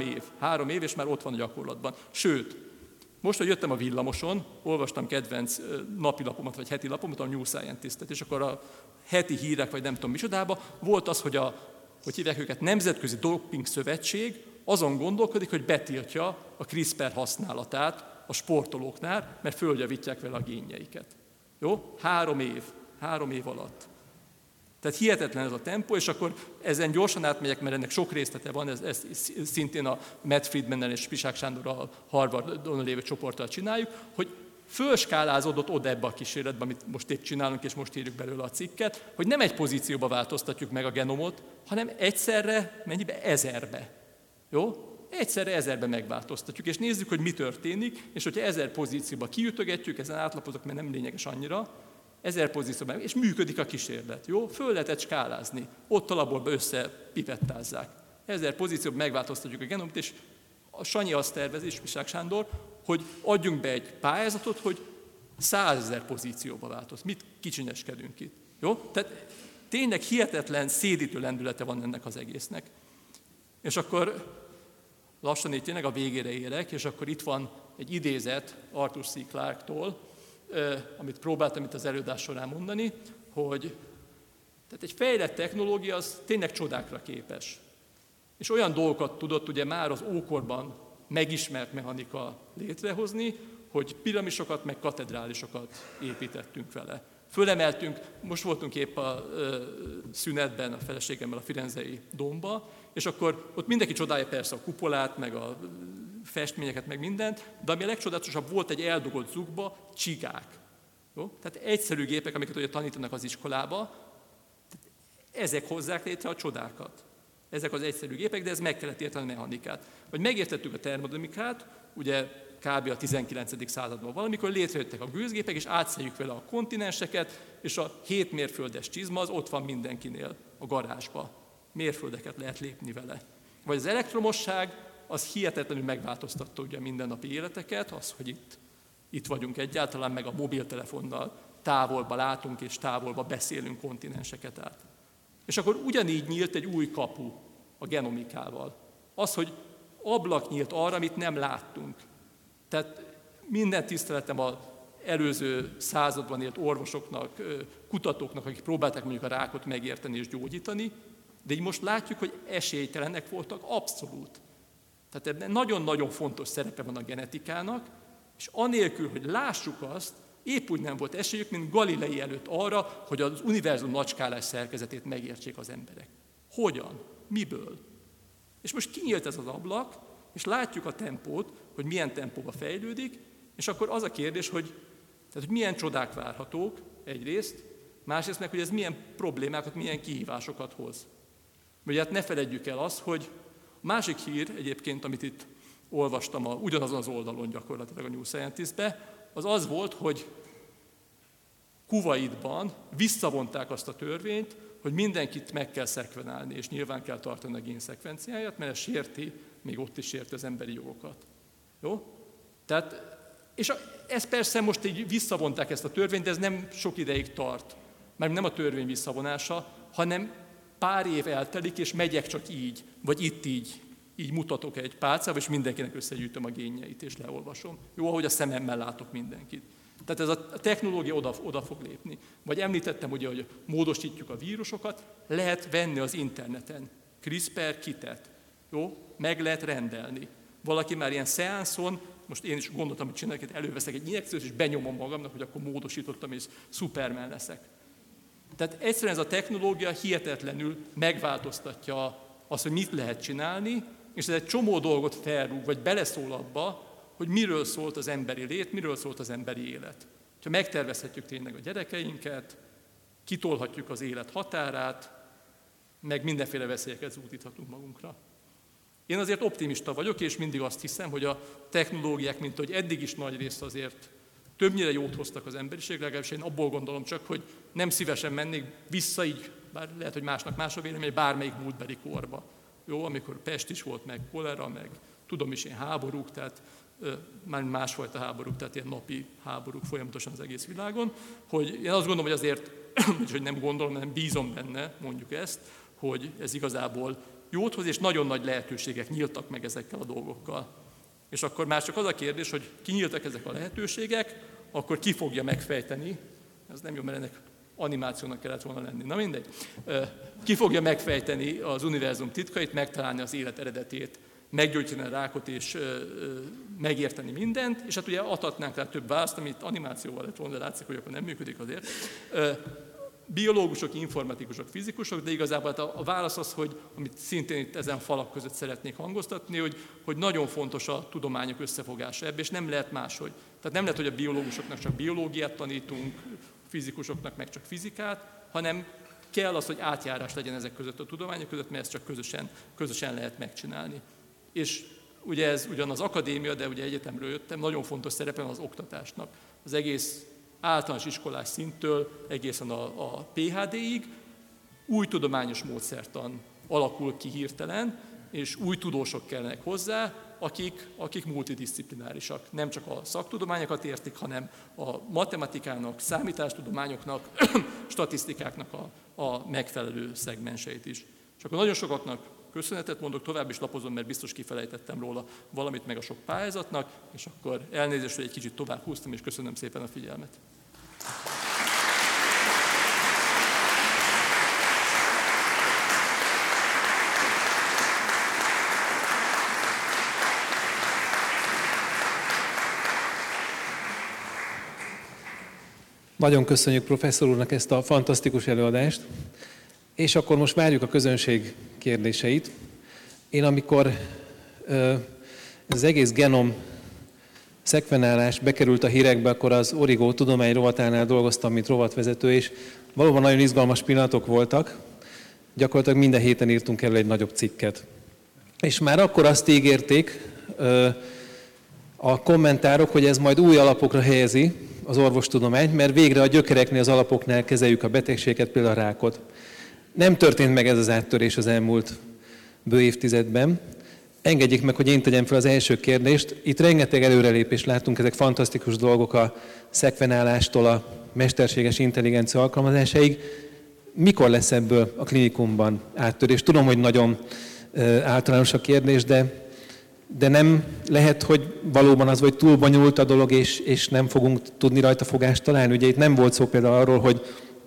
3 év, és már ott van a gyakorlatban. Sőt, most, hogy jöttem a villamoson, olvastam kedvenc napilapomat, vagy heti lapomat, a New Scientist-et, és akkor a heti hírek, vagy nem tudom micsodában, volt az, hogy hogy hívják őket, Nemzetközi Doping Szövetség azon gondolkodik, hogy betiltja a CRISPR használatát a sportolóknál, mert följavítják vele a génjeiket. Jó? 3 év alatt. Tehát hihetetlen ez a tempó, és akkor ezen gyorsan átmegyek, mert ennek sok részlete van, ezt szintén a Matt Friedmannel és Pisák Sándor a Harvardon lévő csoporttal csináljuk, hogy fölskálázódott oda ebbe a kísérletbe, amit most épp csinálunk, és most írjuk belőle a cikket, hogy nem egy pozícióba változtatjuk meg a genomot, hanem egyszerre, mennyibe? 1000-be. Jó? Egyszerre 1000-be megváltoztatjuk, és nézzük, hogy mi történik, és hogyha 1000 pozícióba kiütögetjük, ezen átlapozok, mert nem lényeges annyira, 1000 pozícióban, és működik a kísérlet. Jó? Föl lehetett skálázni. Ott a laborba összepipettázzák. 1000 pozícióban megváltoztatjuk a genomot, és a Sanyi azt tervezi, és Pisák Sándor, hogy adjunk be egy pályázatot, hogy 100 000 pozícióba változ. Mit kicsinyeskedünk itt? Jó? Tehát tényleg hihetetlen, szédítő lendülete van ennek az egésznek. És akkor lassan itt tényleg a végére érek, és akkor itt van egy idézet Arthur C. Clarke-tól, amit próbáltam itt az előadás során mondani, hogy tehát egy fejlett technológia az tényleg csodákra képes. És olyan dolgokat tudott ugye már az ókorban megismert mechanika létrehozni, hogy piramisokat, meg katedrálisokat építettünk vele. Fölemeltünk, most voltunk épp a szünetben a feleségemmel a Firenzei Dómba, és akkor ott mindenki csodálja persze a kupolát, meg a festményeket, meg mindent, de ami a legcsodálatosabb, volt egy eldugott zugba csigák. Jó? Tehát egyszerű gépek, amiket ugye tanítanak az iskolába, ezek hozzák létre a csodákat. Ezek az egyszerű gépek, de ez meg kellett érteni a mechanikát. Vagy megértettük a termodinamikát, ugye kb. A 19. században valamikor létrejöttek a gőzgépek, és átszeljük vele a kontinenseket, és a 7 mérföldes csizma az ott van mindenkinél a garázsba. Mérföldeket lehet lépni vele. Vagy az elektromosság, az hihetetlenül megváltoztatta ugye a mindennapi életeket, az, hogy itt vagyunk egyáltalán, meg a mobiltelefonnal távolba látunk, és távolba beszélünk kontinenseket át. És akkor ugyanígy nyílt egy új kapu a genomikával. Az, hogy ablak nyílt arra, amit nem láttunk. Tehát minden tiszteletem az előző században élt orvosoknak, kutatóknak, akik próbálták mondjuk a rákot megérteni és gyógyítani, de így most látjuk, hogy esélytelenek voltak abszolút. Tehát ebben nagyon-nagyon fontos szerepe van a genetikának, és anélkül, hogy lássuk azt, épp úgy nem volt esélyük, mint Galilei előtt arra, hogy az univerzum nagyskálás szerkezetét megértsék az emberek. Hogyan? Miből? És most kinyílt ez az ablak, és látjuk a tempót, hogy milyen tempóba fejlődik, és akkor az a kérdés, hogy milyen csodák várhatók egyrészt, másrészt meg, hogy ez milyen problémákat, milyen kihívásokat hoz. Ugye hát ne feledjük el azt, hogy a másik hír egyébként, amit itt olvastam ugyanazon az oldalon gyakorlatilag a New Scientist-be, az volt, hogy Kuwaitban visszavonták azt a törvényt, hogy mindenkit meg kell szekvenálni, és nyilván kell tartani a génszekvenciáját, mert ez sérti, még ott is sérti az emberi jogokat. Jó? Tehát, és ez persze most így visszavonták ezt a törvényt, de ez nem sok ideig tart. Mert nem a törvény visszavonása, hanem pár év eltelik, és megyek csak így, vagy itt így mutatok egy pálcával, és mindenkinek összegyűjtöm a génjeit, és leolvasom. Jó, ahogy a szememmel látok mindenkit. Tehát ez a technológia oda fog lépni. Vagy említettem ugye, hogy módosítjuk a vírusokat, lehet venni az interneten CRISPR-kitet. Jó? Meg lehet rendelni. Valaki már ilyen szeánszon, most én is gondoltam, hogy csinálok, előveszek egy injekciót, és benyomom magamnak, hogy akkor módosítottam, és Superman leszek. Tehát egyszerűen ez a technológia hihetetlenül megváltoztatja azt, hogy mit lehet csinálni, és ez egy csomó dolgot felrúg, vagy beleszól abba, hogy miről szólt az emberi lét, miről szólt az emberi élet. Ha megtervezhetjük tényleg a gyerekeinket, kitolhatjuk az élet határát, meg mindenféle veszélyeket zúdíthatunk magunkra. Én azért optimista vagyok, és mindig azt hiszem, hogy a technológiák, mint hogy eddig is nagy részt azért többnyire jót hoztak az emberiség, legalábbis én abból gondolom csak, hogy nem szívesen mennék vissza így, bár lehet, hogy másnak más a vélemény, bármelyik múltbeli korba. Jó, amikor pest is volt, meg kolera, meg tudom is ilyen háborúk, tehát már másfajta háborúk, tehát ilyen napi háborúk folyamatosan az egész világon, hogy én azt gondolom, hogy azért, hogy nem gondolom, hanem bízom benne, mondjuk ezt, hogy ez igazából jót hoz, és nagyon nagy lehetőségek nyíltak meg ezekkel a dolgokkal. És akkor már csak az a kérdés, hogy kinyíltak ezek a lehetőségek, akkor ki fogja megfejteni, ez nem jó, mert ennek animációnak kellett volna lenni, na mindegy, ki fogja megfejteni az univerzum titkait, megtalálni az élet eredetét, meggyógyítani a rákot és megérteni mindent, és hát ugye adhatnánk rá több választ, amit animációval lett volna, de látszik, hogy akkor nem működik azért. Biológusok, informatikusok, fizikusok, de igazából a válasz az, hogy amit szintén itt ezen falak között szeretnék hangoztatni, hogy nagyon fontos a tudományok összefogása ebbe, és nem lehet máshogy. Tehát nem lehet, hogy a biológusoknak csak biológiát tanítunk, fizikusoknak meg csak fizikát, hanem kell az, hogy átjárás legyen ezek között a tudományok között, mert ezt csak közösen lehet megcsinálni. És ugye ez ugyan az akadémia, de ugye egyetemről jöttem, nagyon fontos szerepe van az oktatásnak. Az egész általános iskolás szinttől egészen a PhD-ig új tudományos módszertan alakul ki hirtelen, és új tudósok kellenek hozzá, akik multidisziplinárisak. Nem csak a szaktudományokat értik, hanem a matematikának, számítástudományoknak, statisztikáknak a megfelelő szegmenseit is. És akkor nagyon sokaknak köszönetet mondok, tovább is lapozom, mert biztos kifelejtettem róla valamit, meg a sok pályázatnak, és akkor elnézést, hogy egy kicsit tovább húztam, és köszönöm szépen a figyelmet. Nagyon köszönjük professzor úrnak ezt a fantasztikus előadást, és akkor most várjuk a közönség kérdéseit. Én amikor ez az egész genom szekvenálás bekerült a hírekbe, akkor az Origo tudomány rovatánál dolgoztam, mint rovatvezető, és valóban nagyon izgalmas pillanatok voltak. Gyakorlatilag minden héten írtunk erről egy nagyobb cikket. És már akkor azt ígérték a kommentárok, hogy ez majd új alapokra helyezi az orvostudományt, mert végre a gyökereknél, az alapoknál kezeljük a betegséget, például a rákot. Nem történt meg ez az áttörés az elmúlt bő évtizedben. Engedjék meg, hogy én tegyem fel az első kérdést. Itt rengeteg előrelépést látunk, ezek fantasztikus dolgok a szekvenálástól a mesterséges intelligencia alkalmazásáig. Mikor lesz ebből a klinikumban áttörés? Tudom, hogy nagyon általános a kérdés, de nem lehet, hogy valóban az, vagy túl bonyolult a dolog, és nem fogunk tudni rajta fogást találni. Ugye itt nem volt szó például arról, hogy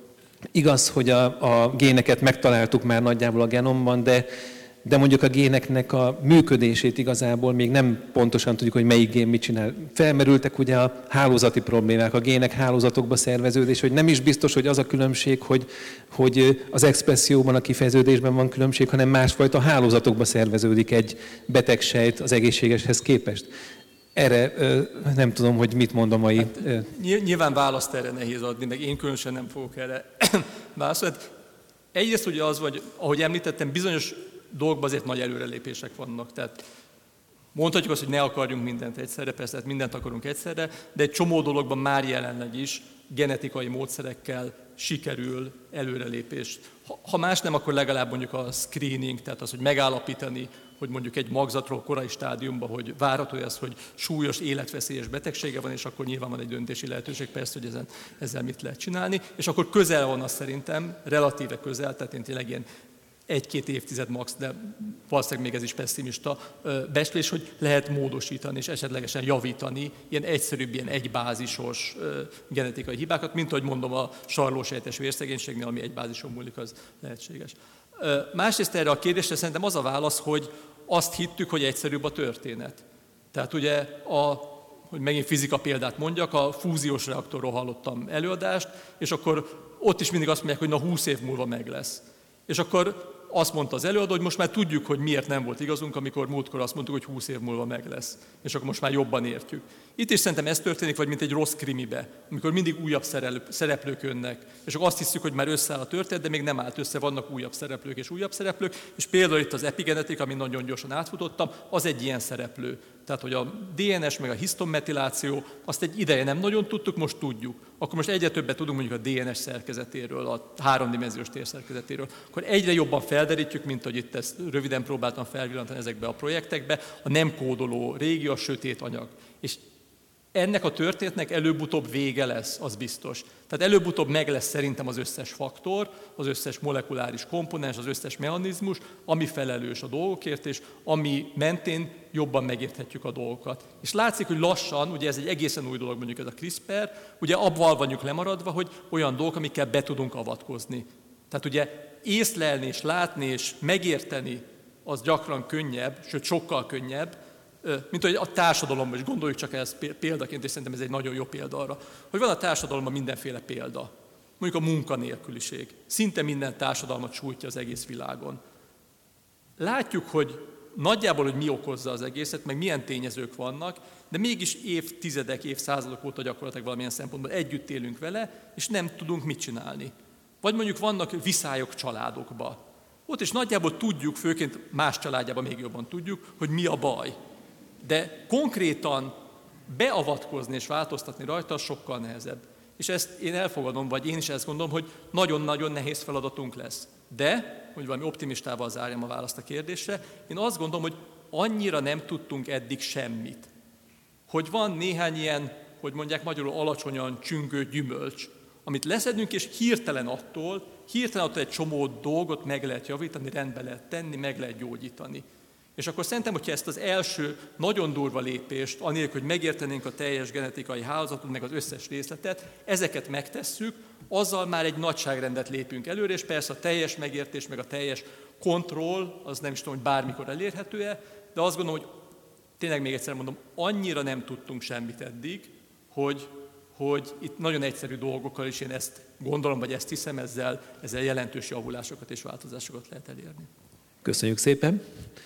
igaz, hogy a géneket megtaláltuk már nagyjából a genomban, de mondjuk a géneknek a működését igazából még nem pontosan tudjuk, hogy melyik gén mit csinál. Felmerültek ugye a hálózati problémák, a gének hálózatokba szerveződés, hogy nem is biztos, hogy az a különbség, hogy az expresszióban, a kifejeződésben van különbség, hanem másfajta hálózatokba szerveződik egy betegsejt az egészségeshez képest. Erre nem tudom, hogy mit mond a mai... Hát, nyilván választ erre nehéz adni, meg én különösen nem fogok erre válaszolni. Egyrészt ugye az, hogy ahogy említettem, bizonyos dolgokban azért nagy előrelépések vannak. Tehát mondhatjuk azt, hogy ne akarjunk mindent egyszerre, persze hát mindent akarunk egyszerre, de egy csomó dologban már jelenleg is genetikai módszerekkel sikerül előrelépést. Ha más nem, akkor legalább mondjuk a screening, tehát az, hogy megállapítani, hogy mondjuk egy magzatról korai stádiumban, hogy várható ez, hogy súlyos, életveszélyes betegsége van, és akkor nyilván van egy döntési lehetőség, persze, hogy ezzel mit lehet csinálni, és akkor közel van az szerintem, relatíve közel, tehát én tényleg ilyen 1-2 évtized max, de valószínűleg még ez is pessimista becslés, hogy lehet módosítani és esetlegesen javítani ilyen egyszerűbb, ilyen egybázisos genetikai hibákat, mint ahogy mondom a sarlósejtes vérszegénységnél, ami egy bázison múlik, az lehetséges. Másrészt erre a kérdésre szerintem az a válasz, hogy azt hittük, hogy egyszerűbb a történet. Tehát ugye, hogy megint fizika példát mondjak, a fúziós reaktorról hallottam előadást, és akkor ott is mindig azt mondják, hogy na 20 év múlva meg lesz. És akkor azt mondta az előadó, hogy most már tudjuk, hogy miért nem volt igazunk, amikor múltkor azt mondtuk, hogy 20 év múlva meg lesz. És akkor most már jobban értjük. Itt is szerintem ez történik, vagy mint egy rossz krimibe, amikor mindig újabb szereplők jönnek. És akkor azt hiszük, hogy már összeáll a történet, de még nem állt össze, vannak újabb szereplők. És például itt az epigenetika, amit nagyon gyorsan átfutottam, az egy ilyen szereplő. Tehát, hogy a DNS meg a hisztonmetiláció, azt egy ideje nem nagyon tudtuk, most tudjuk. Akkor most egyre többet tudunk mondjuk a DNS szerkezetéről, a 3-dimenziós térszerkezetéről. Akkor egyre jobban felderítjük, mint hogy itt ezt röviden próbáltam felvillantani ezekbe a projektekbe, a nem kódoló régió, a sötét anyag. És ennek a történetnek előbb-utóbb vége lesz, az biztos. Tehát előbb-utóbb meg lesz szerintem az összes faktor, az összes molekuláris komponens, az összes mechanizmus, ami felelős a dolgokért, és ami mentén jobban megérthetjük a dolgokat. És látszik, hogy lassan, ugye ez egy egészen új dolog, mondjuk ez a CRISPR, ugye abban vagyunk lemaradva, hogy olyan dolgok, amikkel be tudunk avatkozni. Tehát ugye észlelni és látni és megérteni az gyakran könnyebb, sőt sokkal könnyebb, mint hogy a társadalomban is, gondoljuk csak ezt példaként, és szerintem ez egy nagyon jó példa arra, hogy van a társadalomban mindenféle példa. Mondjuk a munkanélküliség. Szinte minden társadalmat sújtja az egész világon. Látjuk, hogy nagyjából, hogy mi okozza az egészet, meg milyen tényezők vannak, de mégis évtizedek, évszázadok óta gyakorlatilag valamilyen szempontból együtt élünk vele, és nem tudunk mit csinálni. Vagy mondjuk vannak viszályok családokba. Ott is nagyjából tudjuk, főként más családjában még jobban tudjuk, hogy mi a baj. De konkrétan beavatkozni és változtatni rajta sokkal nehezebb. És ezt én elfogadom, vagy én is ezt gondolom, hogy nagyon-nagyon nehéz feladatunk lesz. De, hogy valami optimistával zárjam a választ a kérdésre, én azt gondolom, hogy annyira nem tudtunk eddig semmit. Hogy van néhány ilyen, hogy mondják magyarul, alacsonyan csüngő gyümölcs, amit leszedünk, és hirtelen attól egy csomó dolgot meg lehet javítani, rendbe lehet tenni, meg lehet gyógyítani. És akkor szerintem, hogyha ezt az első nagyon durva lépést, anélkül, hogy megértenénk a teljes genetikai hálózatot, meg az összes részletet, ezeket megtesszük, azzal már egy nagyságrendet lépünk előre, és persze a teljes megértés, meg a teljes kontroll, az nem is tudom, hogy bármikor elérhető-e, de azt gondolom, hogy tényleg még egyszer mondom, annyira nem tudtunk semmit eddig, hogy itt nagyon egyszerű dolgokkal is én ezt gondolom, vagy ezt hiszem, ezzel jelentős javulásokat és változásokat lehet elérni. Köszönjük szépen!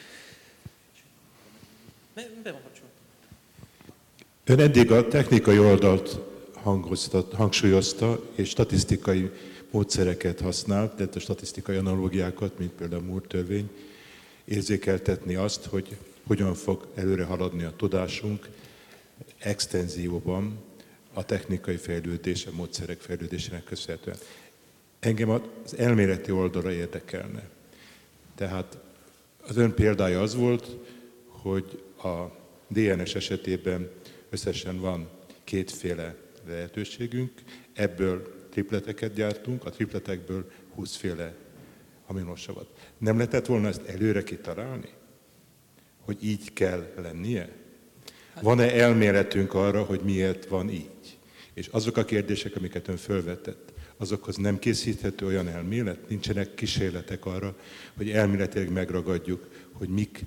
Ön eddig a technikai oldalt hangsúlyozta, és statisztikai módszereket használt, tehát a statisztikai analógiákat, mint például a Moore törvény, érzékeltetni azt, hogy hogyan fog előre haladni a tudásunk. extenzióban a technikai fejlődés, a módszerek fejlődésének köszönhetően. Engem az elméleti oldalra érdekelne. Tehát az ön példája az volt, hogy a DNS esetében összesen van kétféle lehetőségünk, ebből tripleteket gyártunk, a tripletekből 20 féle aminosavat. Nem lehetett volna ezt előre kitalálni? Hogy így kell lennie? Van-e elméletünk arra, hogy miért van így? És azok a kérdések, amiket ön fölvetett, azokhoz nem készíthető olyan elmélet? Nincsenek kísérletek arra, hogy elméletileg megragadjuk, hogy mik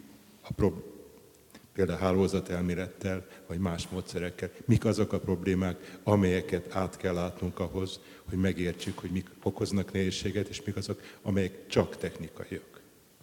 például hálózatelmélettel, vagy más módszerekkel, mik azok a problémák, amelyeket át kell látnunk ahhoz, hogy megértsük, hogy mik okoznak nehézséget, és mik azok, amelyek csak technikaiak.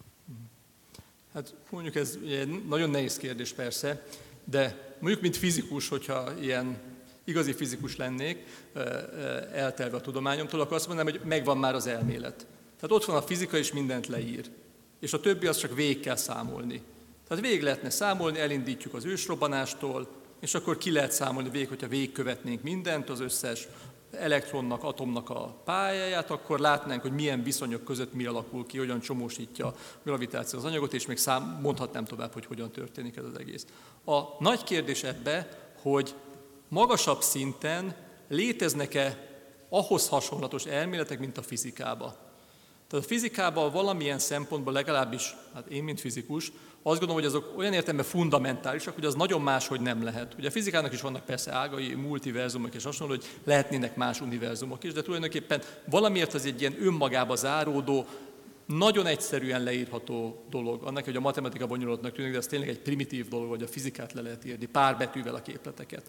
Hát mondjuk ez egy nagyon nehéz kérdés persze, de mondjuk mint fizikus, hogyha ilyen igazi fizikus lennék, eltelve a tudományomtól, akkor azt mondanám, hogy megvan már az elmélet. Tehát ott van a fizika, és mindent leír. És a többi az csak végig kell számolni. Tehát végig lehetne számolni, elindítjuk az ősrobbanástól, és akkor ki lehet számolni végig, hogyha végigkövetnénk mindent, az összes elektronnak, atomnak a pályáját, akkor látnánk, hogy milyen viszonyok között mi alakul ki, hogyan csomósítja a gravitáció az anyagot, és még mondhatnám tovább, hogy hogyan történik ez az egész. A nagy kérdés ebbe, hogy magasabb szinten léteznek-e ahhoz hasonlatos elméletek, mint a fizikában. Tehát a fizikában valamilyen szempontból legalábbis, hát én, mint fizikus, azt gondolom, hogy azok olyan értelemben fundamentálisak, hogy az nagyon máshogy nem lehet. Ugye a fizikának is vannak persze ágai, multiverzumok és hasonló, hogy lehetnének más univerzumok is, de tulajdonképpen valamiért az egy ilyen önmagába záródó, nagyon egyszerűen leírható dolog. Annak, hogy a matematika bonyolultnak tűnik, de ez tényleg egy primitív dolog, hogy a fizikát le lehet írni, pár betűvel a képleteket.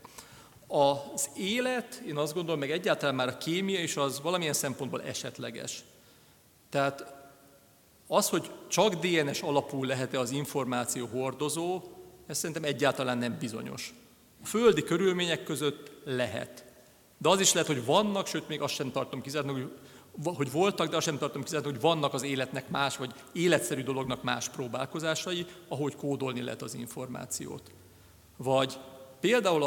Az élet, én azt gondolom, meg egyáltalán már a kémia is az valamilyen szempontból esetleges. Tehát az, hogy csak DNS alapú lehet-e az információ hordozó, ez szerintem egyáltalán nem bizonyos. A földi körülmények között lehet. De az is lehet, hogy vannak, sőt még azt sem tartom kizártnak, hogy voltak, de azt sem tartom kizártnak, hogy vannak az életnek más, vagy életszerű dolognak más próbálkozásai, ahogy kódolni lehet az információt. Vagy például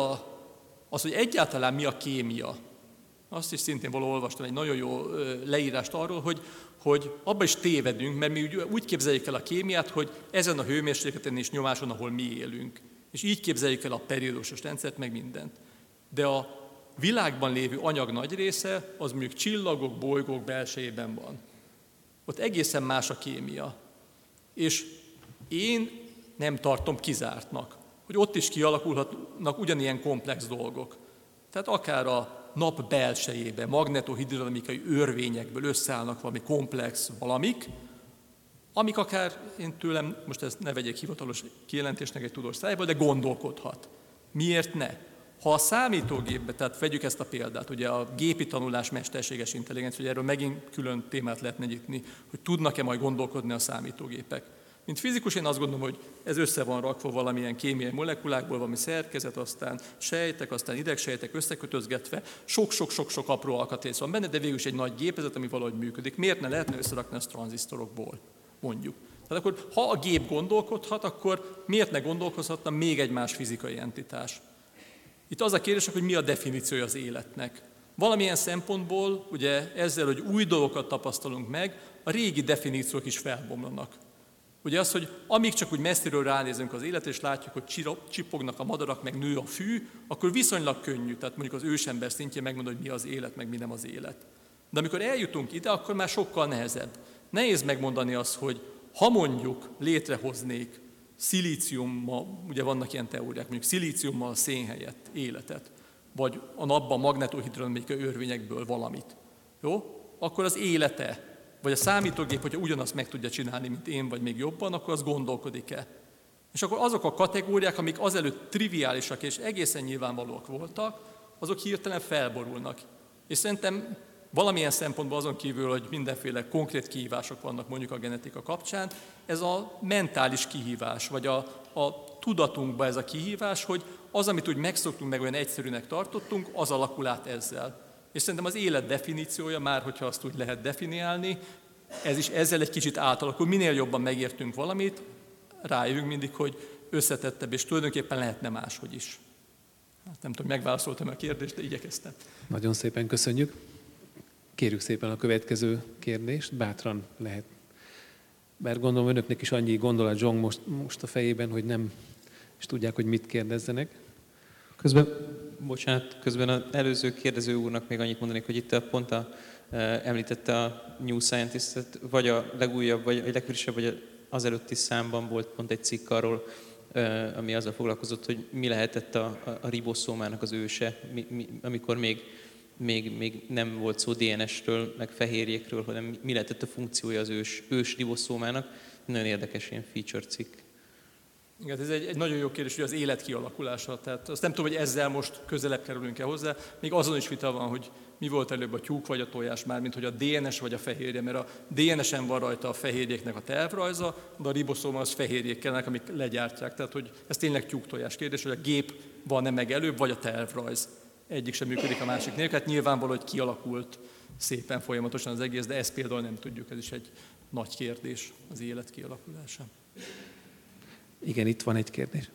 az, hogy egyáltalán mi a kémia. Azt is szintén valahol olvastam egy nagyon jó leírást arról, hogy abban is tévedünk, mert mi úgy képzeljük el a kémiát, hogy ezen a hőmérsékleten és nyomáson, ahol mi élünk. És így képzeljük el a periódusos rendszert, meg mindent. De a világban lévő anyag nagy része, az mondjuk csillagok, bolygók belsejében van. Ott egészen más a kémia. És én nem tartom kizártnak, hogy ott is kialakulhatnak ugyanilyen komplex dolgok. Tehát akár a nap belsejében, magnetohidrodinamikai örvényekből összeállnak valami komplex valamik, amik akár én tőlem, most ezt ne vegyék hivatalos kijelentésnek egy tudós szájból, de gondolkodhat. Miért ne? Ha a számítógépbe, tehát vegyük ezt a példát, ugye a gépi tanulás mesterséges intelligencia, hogy erről megint külön témát lehetne nyitni, hogy tudnak-e majd gondolkodni a számítógépek. Mint fizikus én azt gondolom, hogy ez össze van rakva valamilyen kémiai molekulákból, valami szerkezet, aztán sejtek, aztán idegsejtek összekötözgetve, sok-sok-sok apró alkatrész van benne, de végül is egy nagy gépezet, ami valahogy működik. Miért ne lehetne összerakni ezt tranzisztorokból, mondjuk? Tehát akkor, ha a gép gondolkodhat, akkor miért ne gondolkozhatna még egy más fizikai entitás? Itt az a kérdés, hogy mi a definíciója az életnek. Valamilyen szempontból, ugye ezzel, hogy új dolgokat tapasztalunk meg, a régi definíciók is felbomlanak. Ugye az, hogy amíg csak úgy messziről ránézünk az életre, és látjuk, hogy csipognak a madarak, meg nő a fű, akkor viszonylag könnyű, tehát mondjuk az ősember szintjén megmondani, hogy mi az élet, meg mi nem az élet. De amikor eljutunk ide, akkor már sokkal nehezebb. Nehéz megmondani azt, hogy ha mondjuk létrehoznék szilíciummal, ugye vannak ilyen teóriák, mondjuk szilíciummal szén helyett életet, vagy a napban magnetohidrodinamikai örvényekből valamit, jó? Akkor az élete, vagy a számítógép, hogyha ugyanazt meg tudja csinálni, mint én, vagy még jobban, akkor az gondolkodik-e? És akkor azok a kategóriák, amik azelőtt triviálisak és egészen nyilvánvalóak voltak, azok hirtelen felborulnak. És szerintem valamilyen szempontból azon kívül, hogy mindenféle konkrét kihívások vannak mondjuk a genetika kapcsán, ez a mentális kihívás, vagy a tudatunkban ez a kihívás, hogy az, amit úgy megszoktunk, meg olyan egyszerűnek tartottunk, az alakul át ezzel. És szerintem az élet definíciója már, hogyha azt úgy lehet definiálni, ez is ezzel egy kicsit átalakul. Minél jobban megértünk valamit, rájövünk mindig, hogy összetettebb, és tulajdonképpen lehetne máshogy is. Nem tudom, megválaszoltam a kérdést, de igyekeztem. Nagyon szépen köszönjük. Kérjük szépen a következő kérdést, bátran lehet. Bár gondolom önöknek is annyi gondolat zsong most a fejében, hogy nem is tudják, hogy mit kérdezzenek. Közben az előző kérdező úrnak még annyit mondanék, hogy itt említette a New Scientist-et, vagy a legújabb, vagy a legfrissebb, vagy az előtti számban volt pont egy cikk arról, ami azzal foglalkozott, hogy mi lehetett a riboszómának az őse, amikor még nem volt szó DNS-ről, meg fehérjékről, hanem mi lehetett a funkciója az ős riboszómának. Nagyon érdekes ilyen feature cikk. Igen, ez egy nagyon jó kérdés, hogy az élet kialakulása. Tehát azt nem tudom, hogy ezzel most közelebb kerülünk-e hozzá. Még azon is vita van, hogy mi volt előbb a tyúk vagy a tojás, mármint hogy a DNS vagy a fehérje, mert a DNS-en van rajta a fehérjéknek a tervrajza, de a riboszóma az fehérjékkelnek, amik legyártják. Tehát, hogy ez tényleg tyúk-tojás kérdés, hogy a gép van-e meg előbb, vagy a tervrajz. Egyik sem működik a másik nélkül. Hát nyilvánvaló, hogy kialakult szépen folyamatosan az egész, de ezt például nem tudjuk, ez is egy nagy kérdés, az élet kialakulása. Igen, itt van egy kérdés.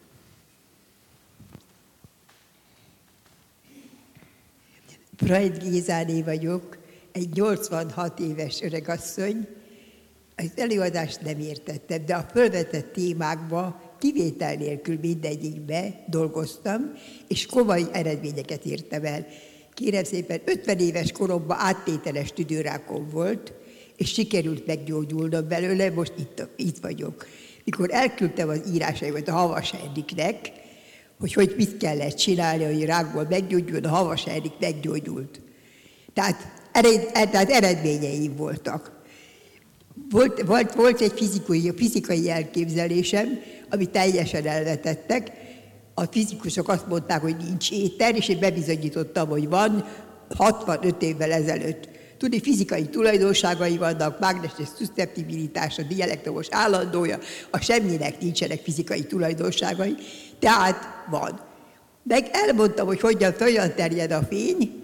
Freud Gézáné vagyok, egy 86 éves öregasszony. Az előadást nem értettem, de a felvetett témákba kivétel nélkül mindegyikbe dolgoztam, és komoly eredményeket értem el. Kérem szépen, 50 éves koromban áttételes tüdőrákom volt, és sikerült meggyógyulnom belőle, most itt vagyok. Mikor elküldtem az írásaimat a Havas Henriknek, hogy mit kellett csinálni, hogy rákból meggyógyuljon, a Havas Henrik meggyógyult. Tehát eredményeim voltak. Volt egy fizikai elképzelésem, amit teljesen elvetettek. A fizikusok azt mondták, hogy nincs éter, és én bebizonyítottam, hogy van 65 évvel ezelőtt. Tudni, fizikai tulajdonságai vannak, mágneses szuszceptibilitás, a dielektromos állandója, a semminek nincsenek fizikai tulajdonságai, tehát van. Meg elmondtam, hogy hogyan terjed a fény,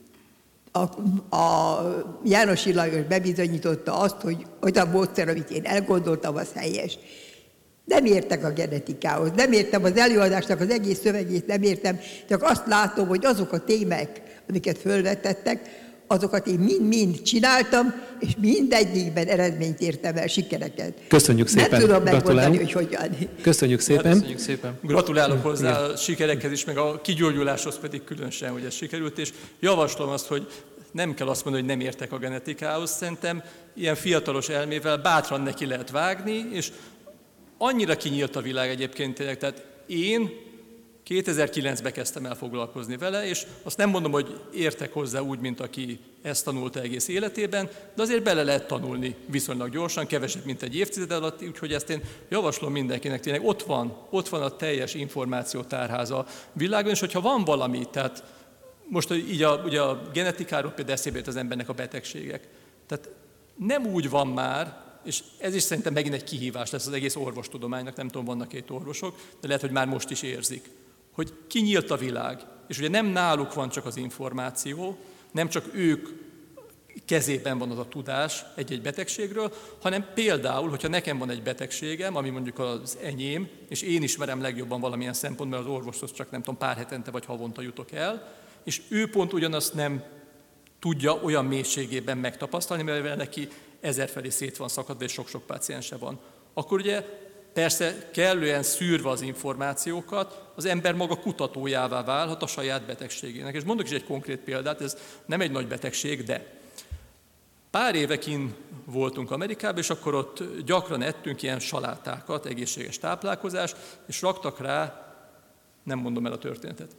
a Jánosi Lajos bebizonyította azt, hogy az a módszer, amit én elgondoltam, az helyes. Nem értek a genetikához, nem értem az előadásnak az egész szövegét, nem értem, csak azt látom, hogy azok a témák, amiket fölvetettek, azokat én mind-mind csináltam, és mindegyikben eredményt értem el, sikereket. Köszönjük szépen, nem tudom megmondani, hogy hogyan. Köszönjük szépen. Köszönjük szépen. Gratulálok hozzá a sikerekhez is, meg a kigyógyuláshoz pedig különösen, hogy ez sikerült, és javaslom azt, hogy nem kell azt mondani, hogy nem értek a genetikához, szerintem ilyen fiatalos elmével bátran neki lehet vágni, és annyira kinyílt a világ egyébként tényleg, tehát én 2009-ben kezdtem el foglalkozni vele, és azt nem mondom, hogy értek hozzá úgy, mint aki ezt tanulta egész életében, de azért bele lehet tanulni viszonylag gyorsan, kevesebb, mint egy évtized alatt, úgyhogy ezt én javaslom mindenkinek, tényleg ott van a teljes információtárháza a világon, és hogyha van valami, tehát most így ugye a genetikáról például eszébe jut az embernek a betegségek, tehát nem úgy van már, és ez is szerintem megint egy kihívás lesz az egész orvostudománynak, nem tudom, vannak itt orvosok, de lehet, hogy már most is érzik, hogy kinyílt a világ, és ugye nem náluk van csak az információ, nem csak ők kezében van az a tudás egy-egy betegségről, hanem például, hogyha nekem van egy betegségem, ami mondjuk az enyém, és én ismerem legjobban valamilyen szempontból, mert az orvoshoz csak nem tudom, pár hetente vagy havonta jutok el, és ő pont ugyanazt nem tudja olyan mélységében megtapasztalni, mert neki ezerfelé szét van szakadva, és sok-sok páciense van. Akkor ugye persze kellően szűrve az információkat, az ember maga kutatójává válhat a saját betegségének. És mondok is egy konkrét példát, ez nem egy nagy betegség, de pár éve kint voltunk Amerikában, és akkor ott gyakran ettünk ilyen salátákat, egészséges táplálkozást, és raktak rá, nem mondom el a történetet.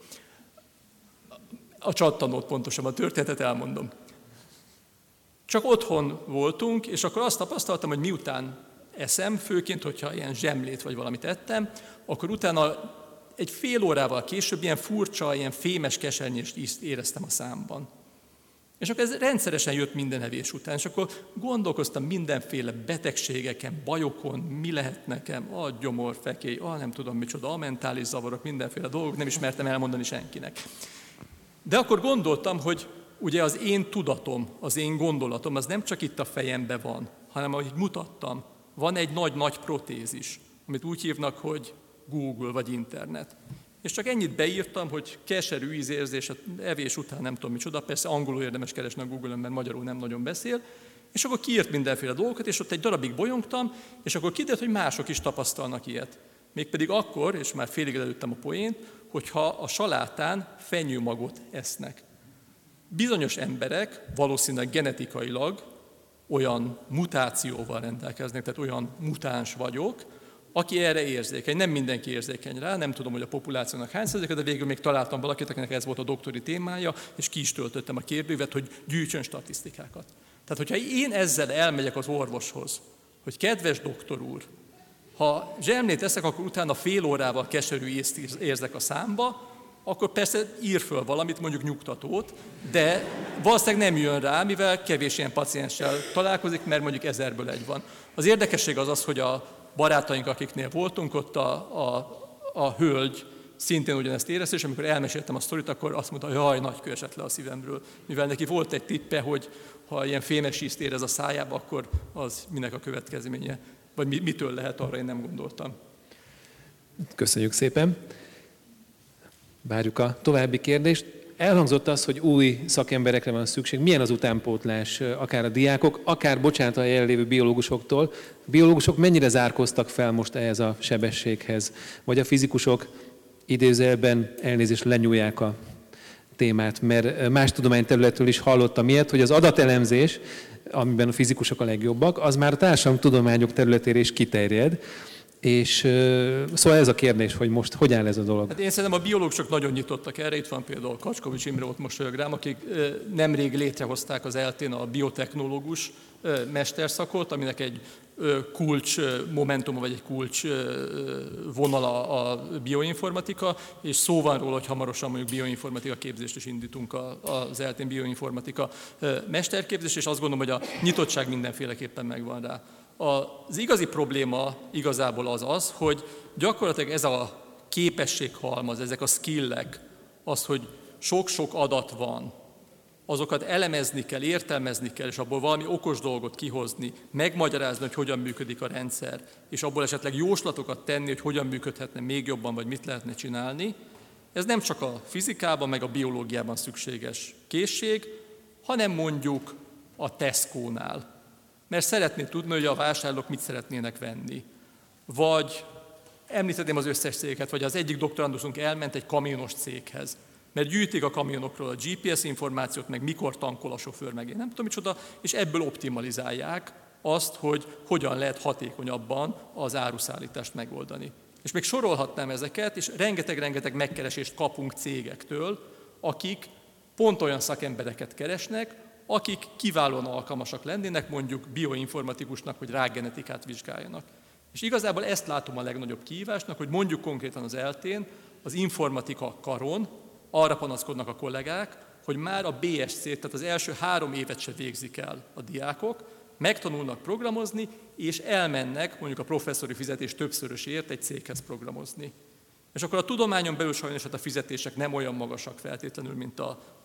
A csattanót pontosabban, a történetet elmondom. Csak otthon voltunk, és akkor azt tapasztaltam, hogy miután eszem, főként, hogyha ilyen zsemlét vagy valamit ettem, akkor utána egy fél órával később ilyen furcsa, ilyen fémes kesernyést éreztem a számban. És akkor ez rendszeresen jött minden evés után, és akkor gondolkoztam mindenféle betegségeken, bajokon, mi lehet nekem, a gyomorfekély, nem tudom micsoda, a mentális zavarok, mindenféle dolgok, nem ismertem elmondani senkinek. De akkor gondoltam, hogy ugye az én tudatom, az én gondolatom, az nem csak itt a fejemben van, hanem ahogy mutattam, van egy nagy-nagy protézis, amit úgy hívnak, hogy Google vagy internet. És csak ennyit beírtam, hogy keserű ízérzés, evés után nem tudom micsoda, persze angolul érdemes keresni a Google-on, mert magyarul nem nagyon beszél, és akkor kiírt mindenféle dolgokat, és ott egy darabig bolyongtam, és akkor kiderült, hogy mások is tapasztalnak ilyet. Mégpedig akkor, és már félig előttem a poént, hogyha a salátán fenyőmagot esznek. Bizonyos emberek valószínűleg genetikailag olyan mutációval rendelkeznek, tehát olyan mutáns vagyok, aki erre érzékeny. Nem mindenki érzékeny rá, nem tudom, hogy a populációnak hány százaléka, de végül még találtam valakit, akinek ez volt a doktori témája, és ki is töltöttem a kérdőívet, hogy gyűjtsön statisztikákat. Tehát, hogyha én ezzel elmegyek az orvoshoz, hogy kedves doktor úr, ha zsemlét eszek, akkor utána fél órával keserű ízt érzek a számba, akkor persze ír föl valamit, mondjuk nyugtatót, de valószínűleg nem jön rá, mivel kevés ilyen pacienssel találkozik, mert mondjuk 1000-ből egy van. Az érdekesség az, hogy a barátaink, akiknél voltunk, ott a hölgy szintén ugyanezt érezte, és amikor elmeséltem a sztorit, akkor azt mondta, hogy jaj, nagy kő esett le a szívemről. Mivel neki volt egy tippe, hogy ha ilyen fémes ízt érez a szájába, akkor az minek a következménye, vagy mitől lehet, arra én nem gondoltam. Köszönjük szépen. Várjuk a további kérdést. Elhangzott az, hogy új szakemberekre van szükség. Milyen az utánpótlás, akár a diákok, akár, bocsánat, a jelenlévő biológusoktól? A biológusok mennyire zárkoztak fel most ehhez a sebességhez? Vagy a fizikusok idézőjelben elnézést lenyúlják a témát? Mert más tudományterületről is hallottam ilyet, hogy az adatelemzés, amiben a fizikusok a legjobbak, az már a társadalomtudományok területére is kiterjed. És szóval ez a kérdés, hogy most hogy áll ez a dolog? Hát én szerintem a biológusok nagyon nyitottak erre. Itt van például Kacskovics Imre, ott mosolyog rám, akik nemrég létrehozták az ELTE-n a biotechnológus mesterszakot, aminek egy kulcs momentuma, vagy egy kulcs vonala a bioinformatika, és szó van róla, hogy hamarosan mondjuk bioinformatika képzést is indítunk az ELTE-n bioinformatika mesterképzést, és azt gondolom, hogy a nyitottság mindenféleképpen megvan rá. Az igazi probléma igazából az, hogy gyakorlatilag ez a képességhalmaz, ezek a skillek, az, hogy sok-sok adat van, azokat elemezni kell, értelmezni kell, és abból valami okos dolgot kihozni, megmagyarázni, hogy hogyan működik a rendszer, és abból esetleg jóslatokat tenni, hogy hogyan működhetne még jobban, vagy mit lehetne csinálni. Ez nem csak a fizikában, meg a biológiában szükséges készség, hanem mondjuk a Tesco-nál. Mert szeretné tudni, hogy a vásárlók mit szeretnének venni. Vagy említetném az összes cégeket, vagy az egyik doktoranduszunk elment egy kamionos céghez, mert gyűjtik a kamionokról a GPS információt, meg mikor tankol a sofőr, meg én nem tudom micsoda, és ebből optimalizálják azt, hogy hogyan lehet hatékonyabban az áruszállítást megoldani. És még sorolhatnám ezeket, és rengeteg megkeresést kapunk cégektől, akik pont olyan szakembereket keresnek, akik kiválóan alkalmasak lennének, mondjuk bioinformatikusnak, hogy rákgenetikát vizsgáljanak. És igazából ezt látom a legnagyobb kihívásnak, hogy mondjuk konkrétan az ELTE-n, az informatika karon arra panaszkodnak a kollégák, hogy már a BSC-t, tehát az első 3 évet se végzik el a diákok, megtanulnak programozni, és elmennek mondjuk a professzori fizetés többszörösért egy céghez programozni. És akkor a tudományon belül sajnos a fizetések nem olyan magasak feltétlenül, mint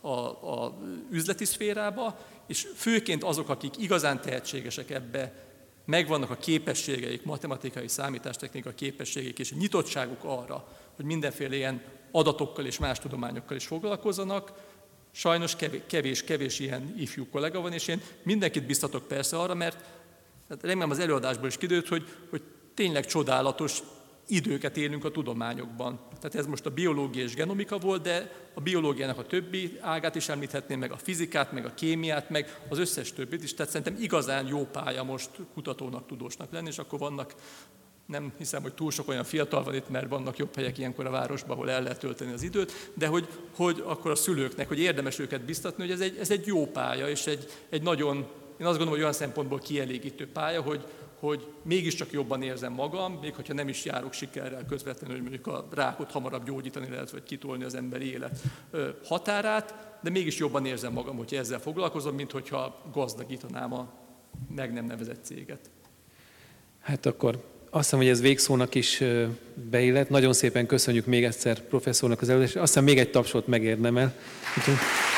a üzleti szférába, és főként azok, akik igazán tehetségesek ebbe, megvannak a képességeik, matematikai, számítástechnikai képességeik és a nyitottságuk arra, hogy mindenféle ilyen adatokkal és más tudományokkal is foglalkozzanak. Sajnos kevés ilyen ifjú kollega van, és én mindenkit biztatok persze arra, mert remélem az előadásból is kiderült, hogy tényleg csodálatos időket élünk a tudományokban. Tehát ez most a biológia és genomika volt, de a biológiának a többi ágát is említhetném, meg a fizikát, meg a kémiát, meg az összes többit is. Tehát szerintem igazán jó pálya most kutatónak, tudósnak lenni, és akkor vannak, nem hiszem, hogy túl sok olyan fiatal van itt, mert vannak jobb helyek ilyenkor a városban, ahol el lehet tölteni az időt, de hogy akkor a szülőknek, hogy érdemes őket biztatni, hogy ez egy jó pálya, és egy nagyon, én azt gondolom, hogy olyan szempontból kielégítő pálya, hogy mégiscsak jobban érzem magam, még hogyha nem is járok sikerrel közvetlenül, hogy mondjuk a rákot hamarabb gyógyítani lehet, vagy kitolni az emberi élet határát, de mégis jobban érzem magam, hogyha ezzel foglalkozom, mint hogyha gazdagítanám a meg nem nevezett céget. Hát akkor azt hiszem, hogy ez végszónak is beillett. Nagyon szépen köszönjük még egyszer professzornak az előadást. Azt hiszem, még egy tapsot megérdemel.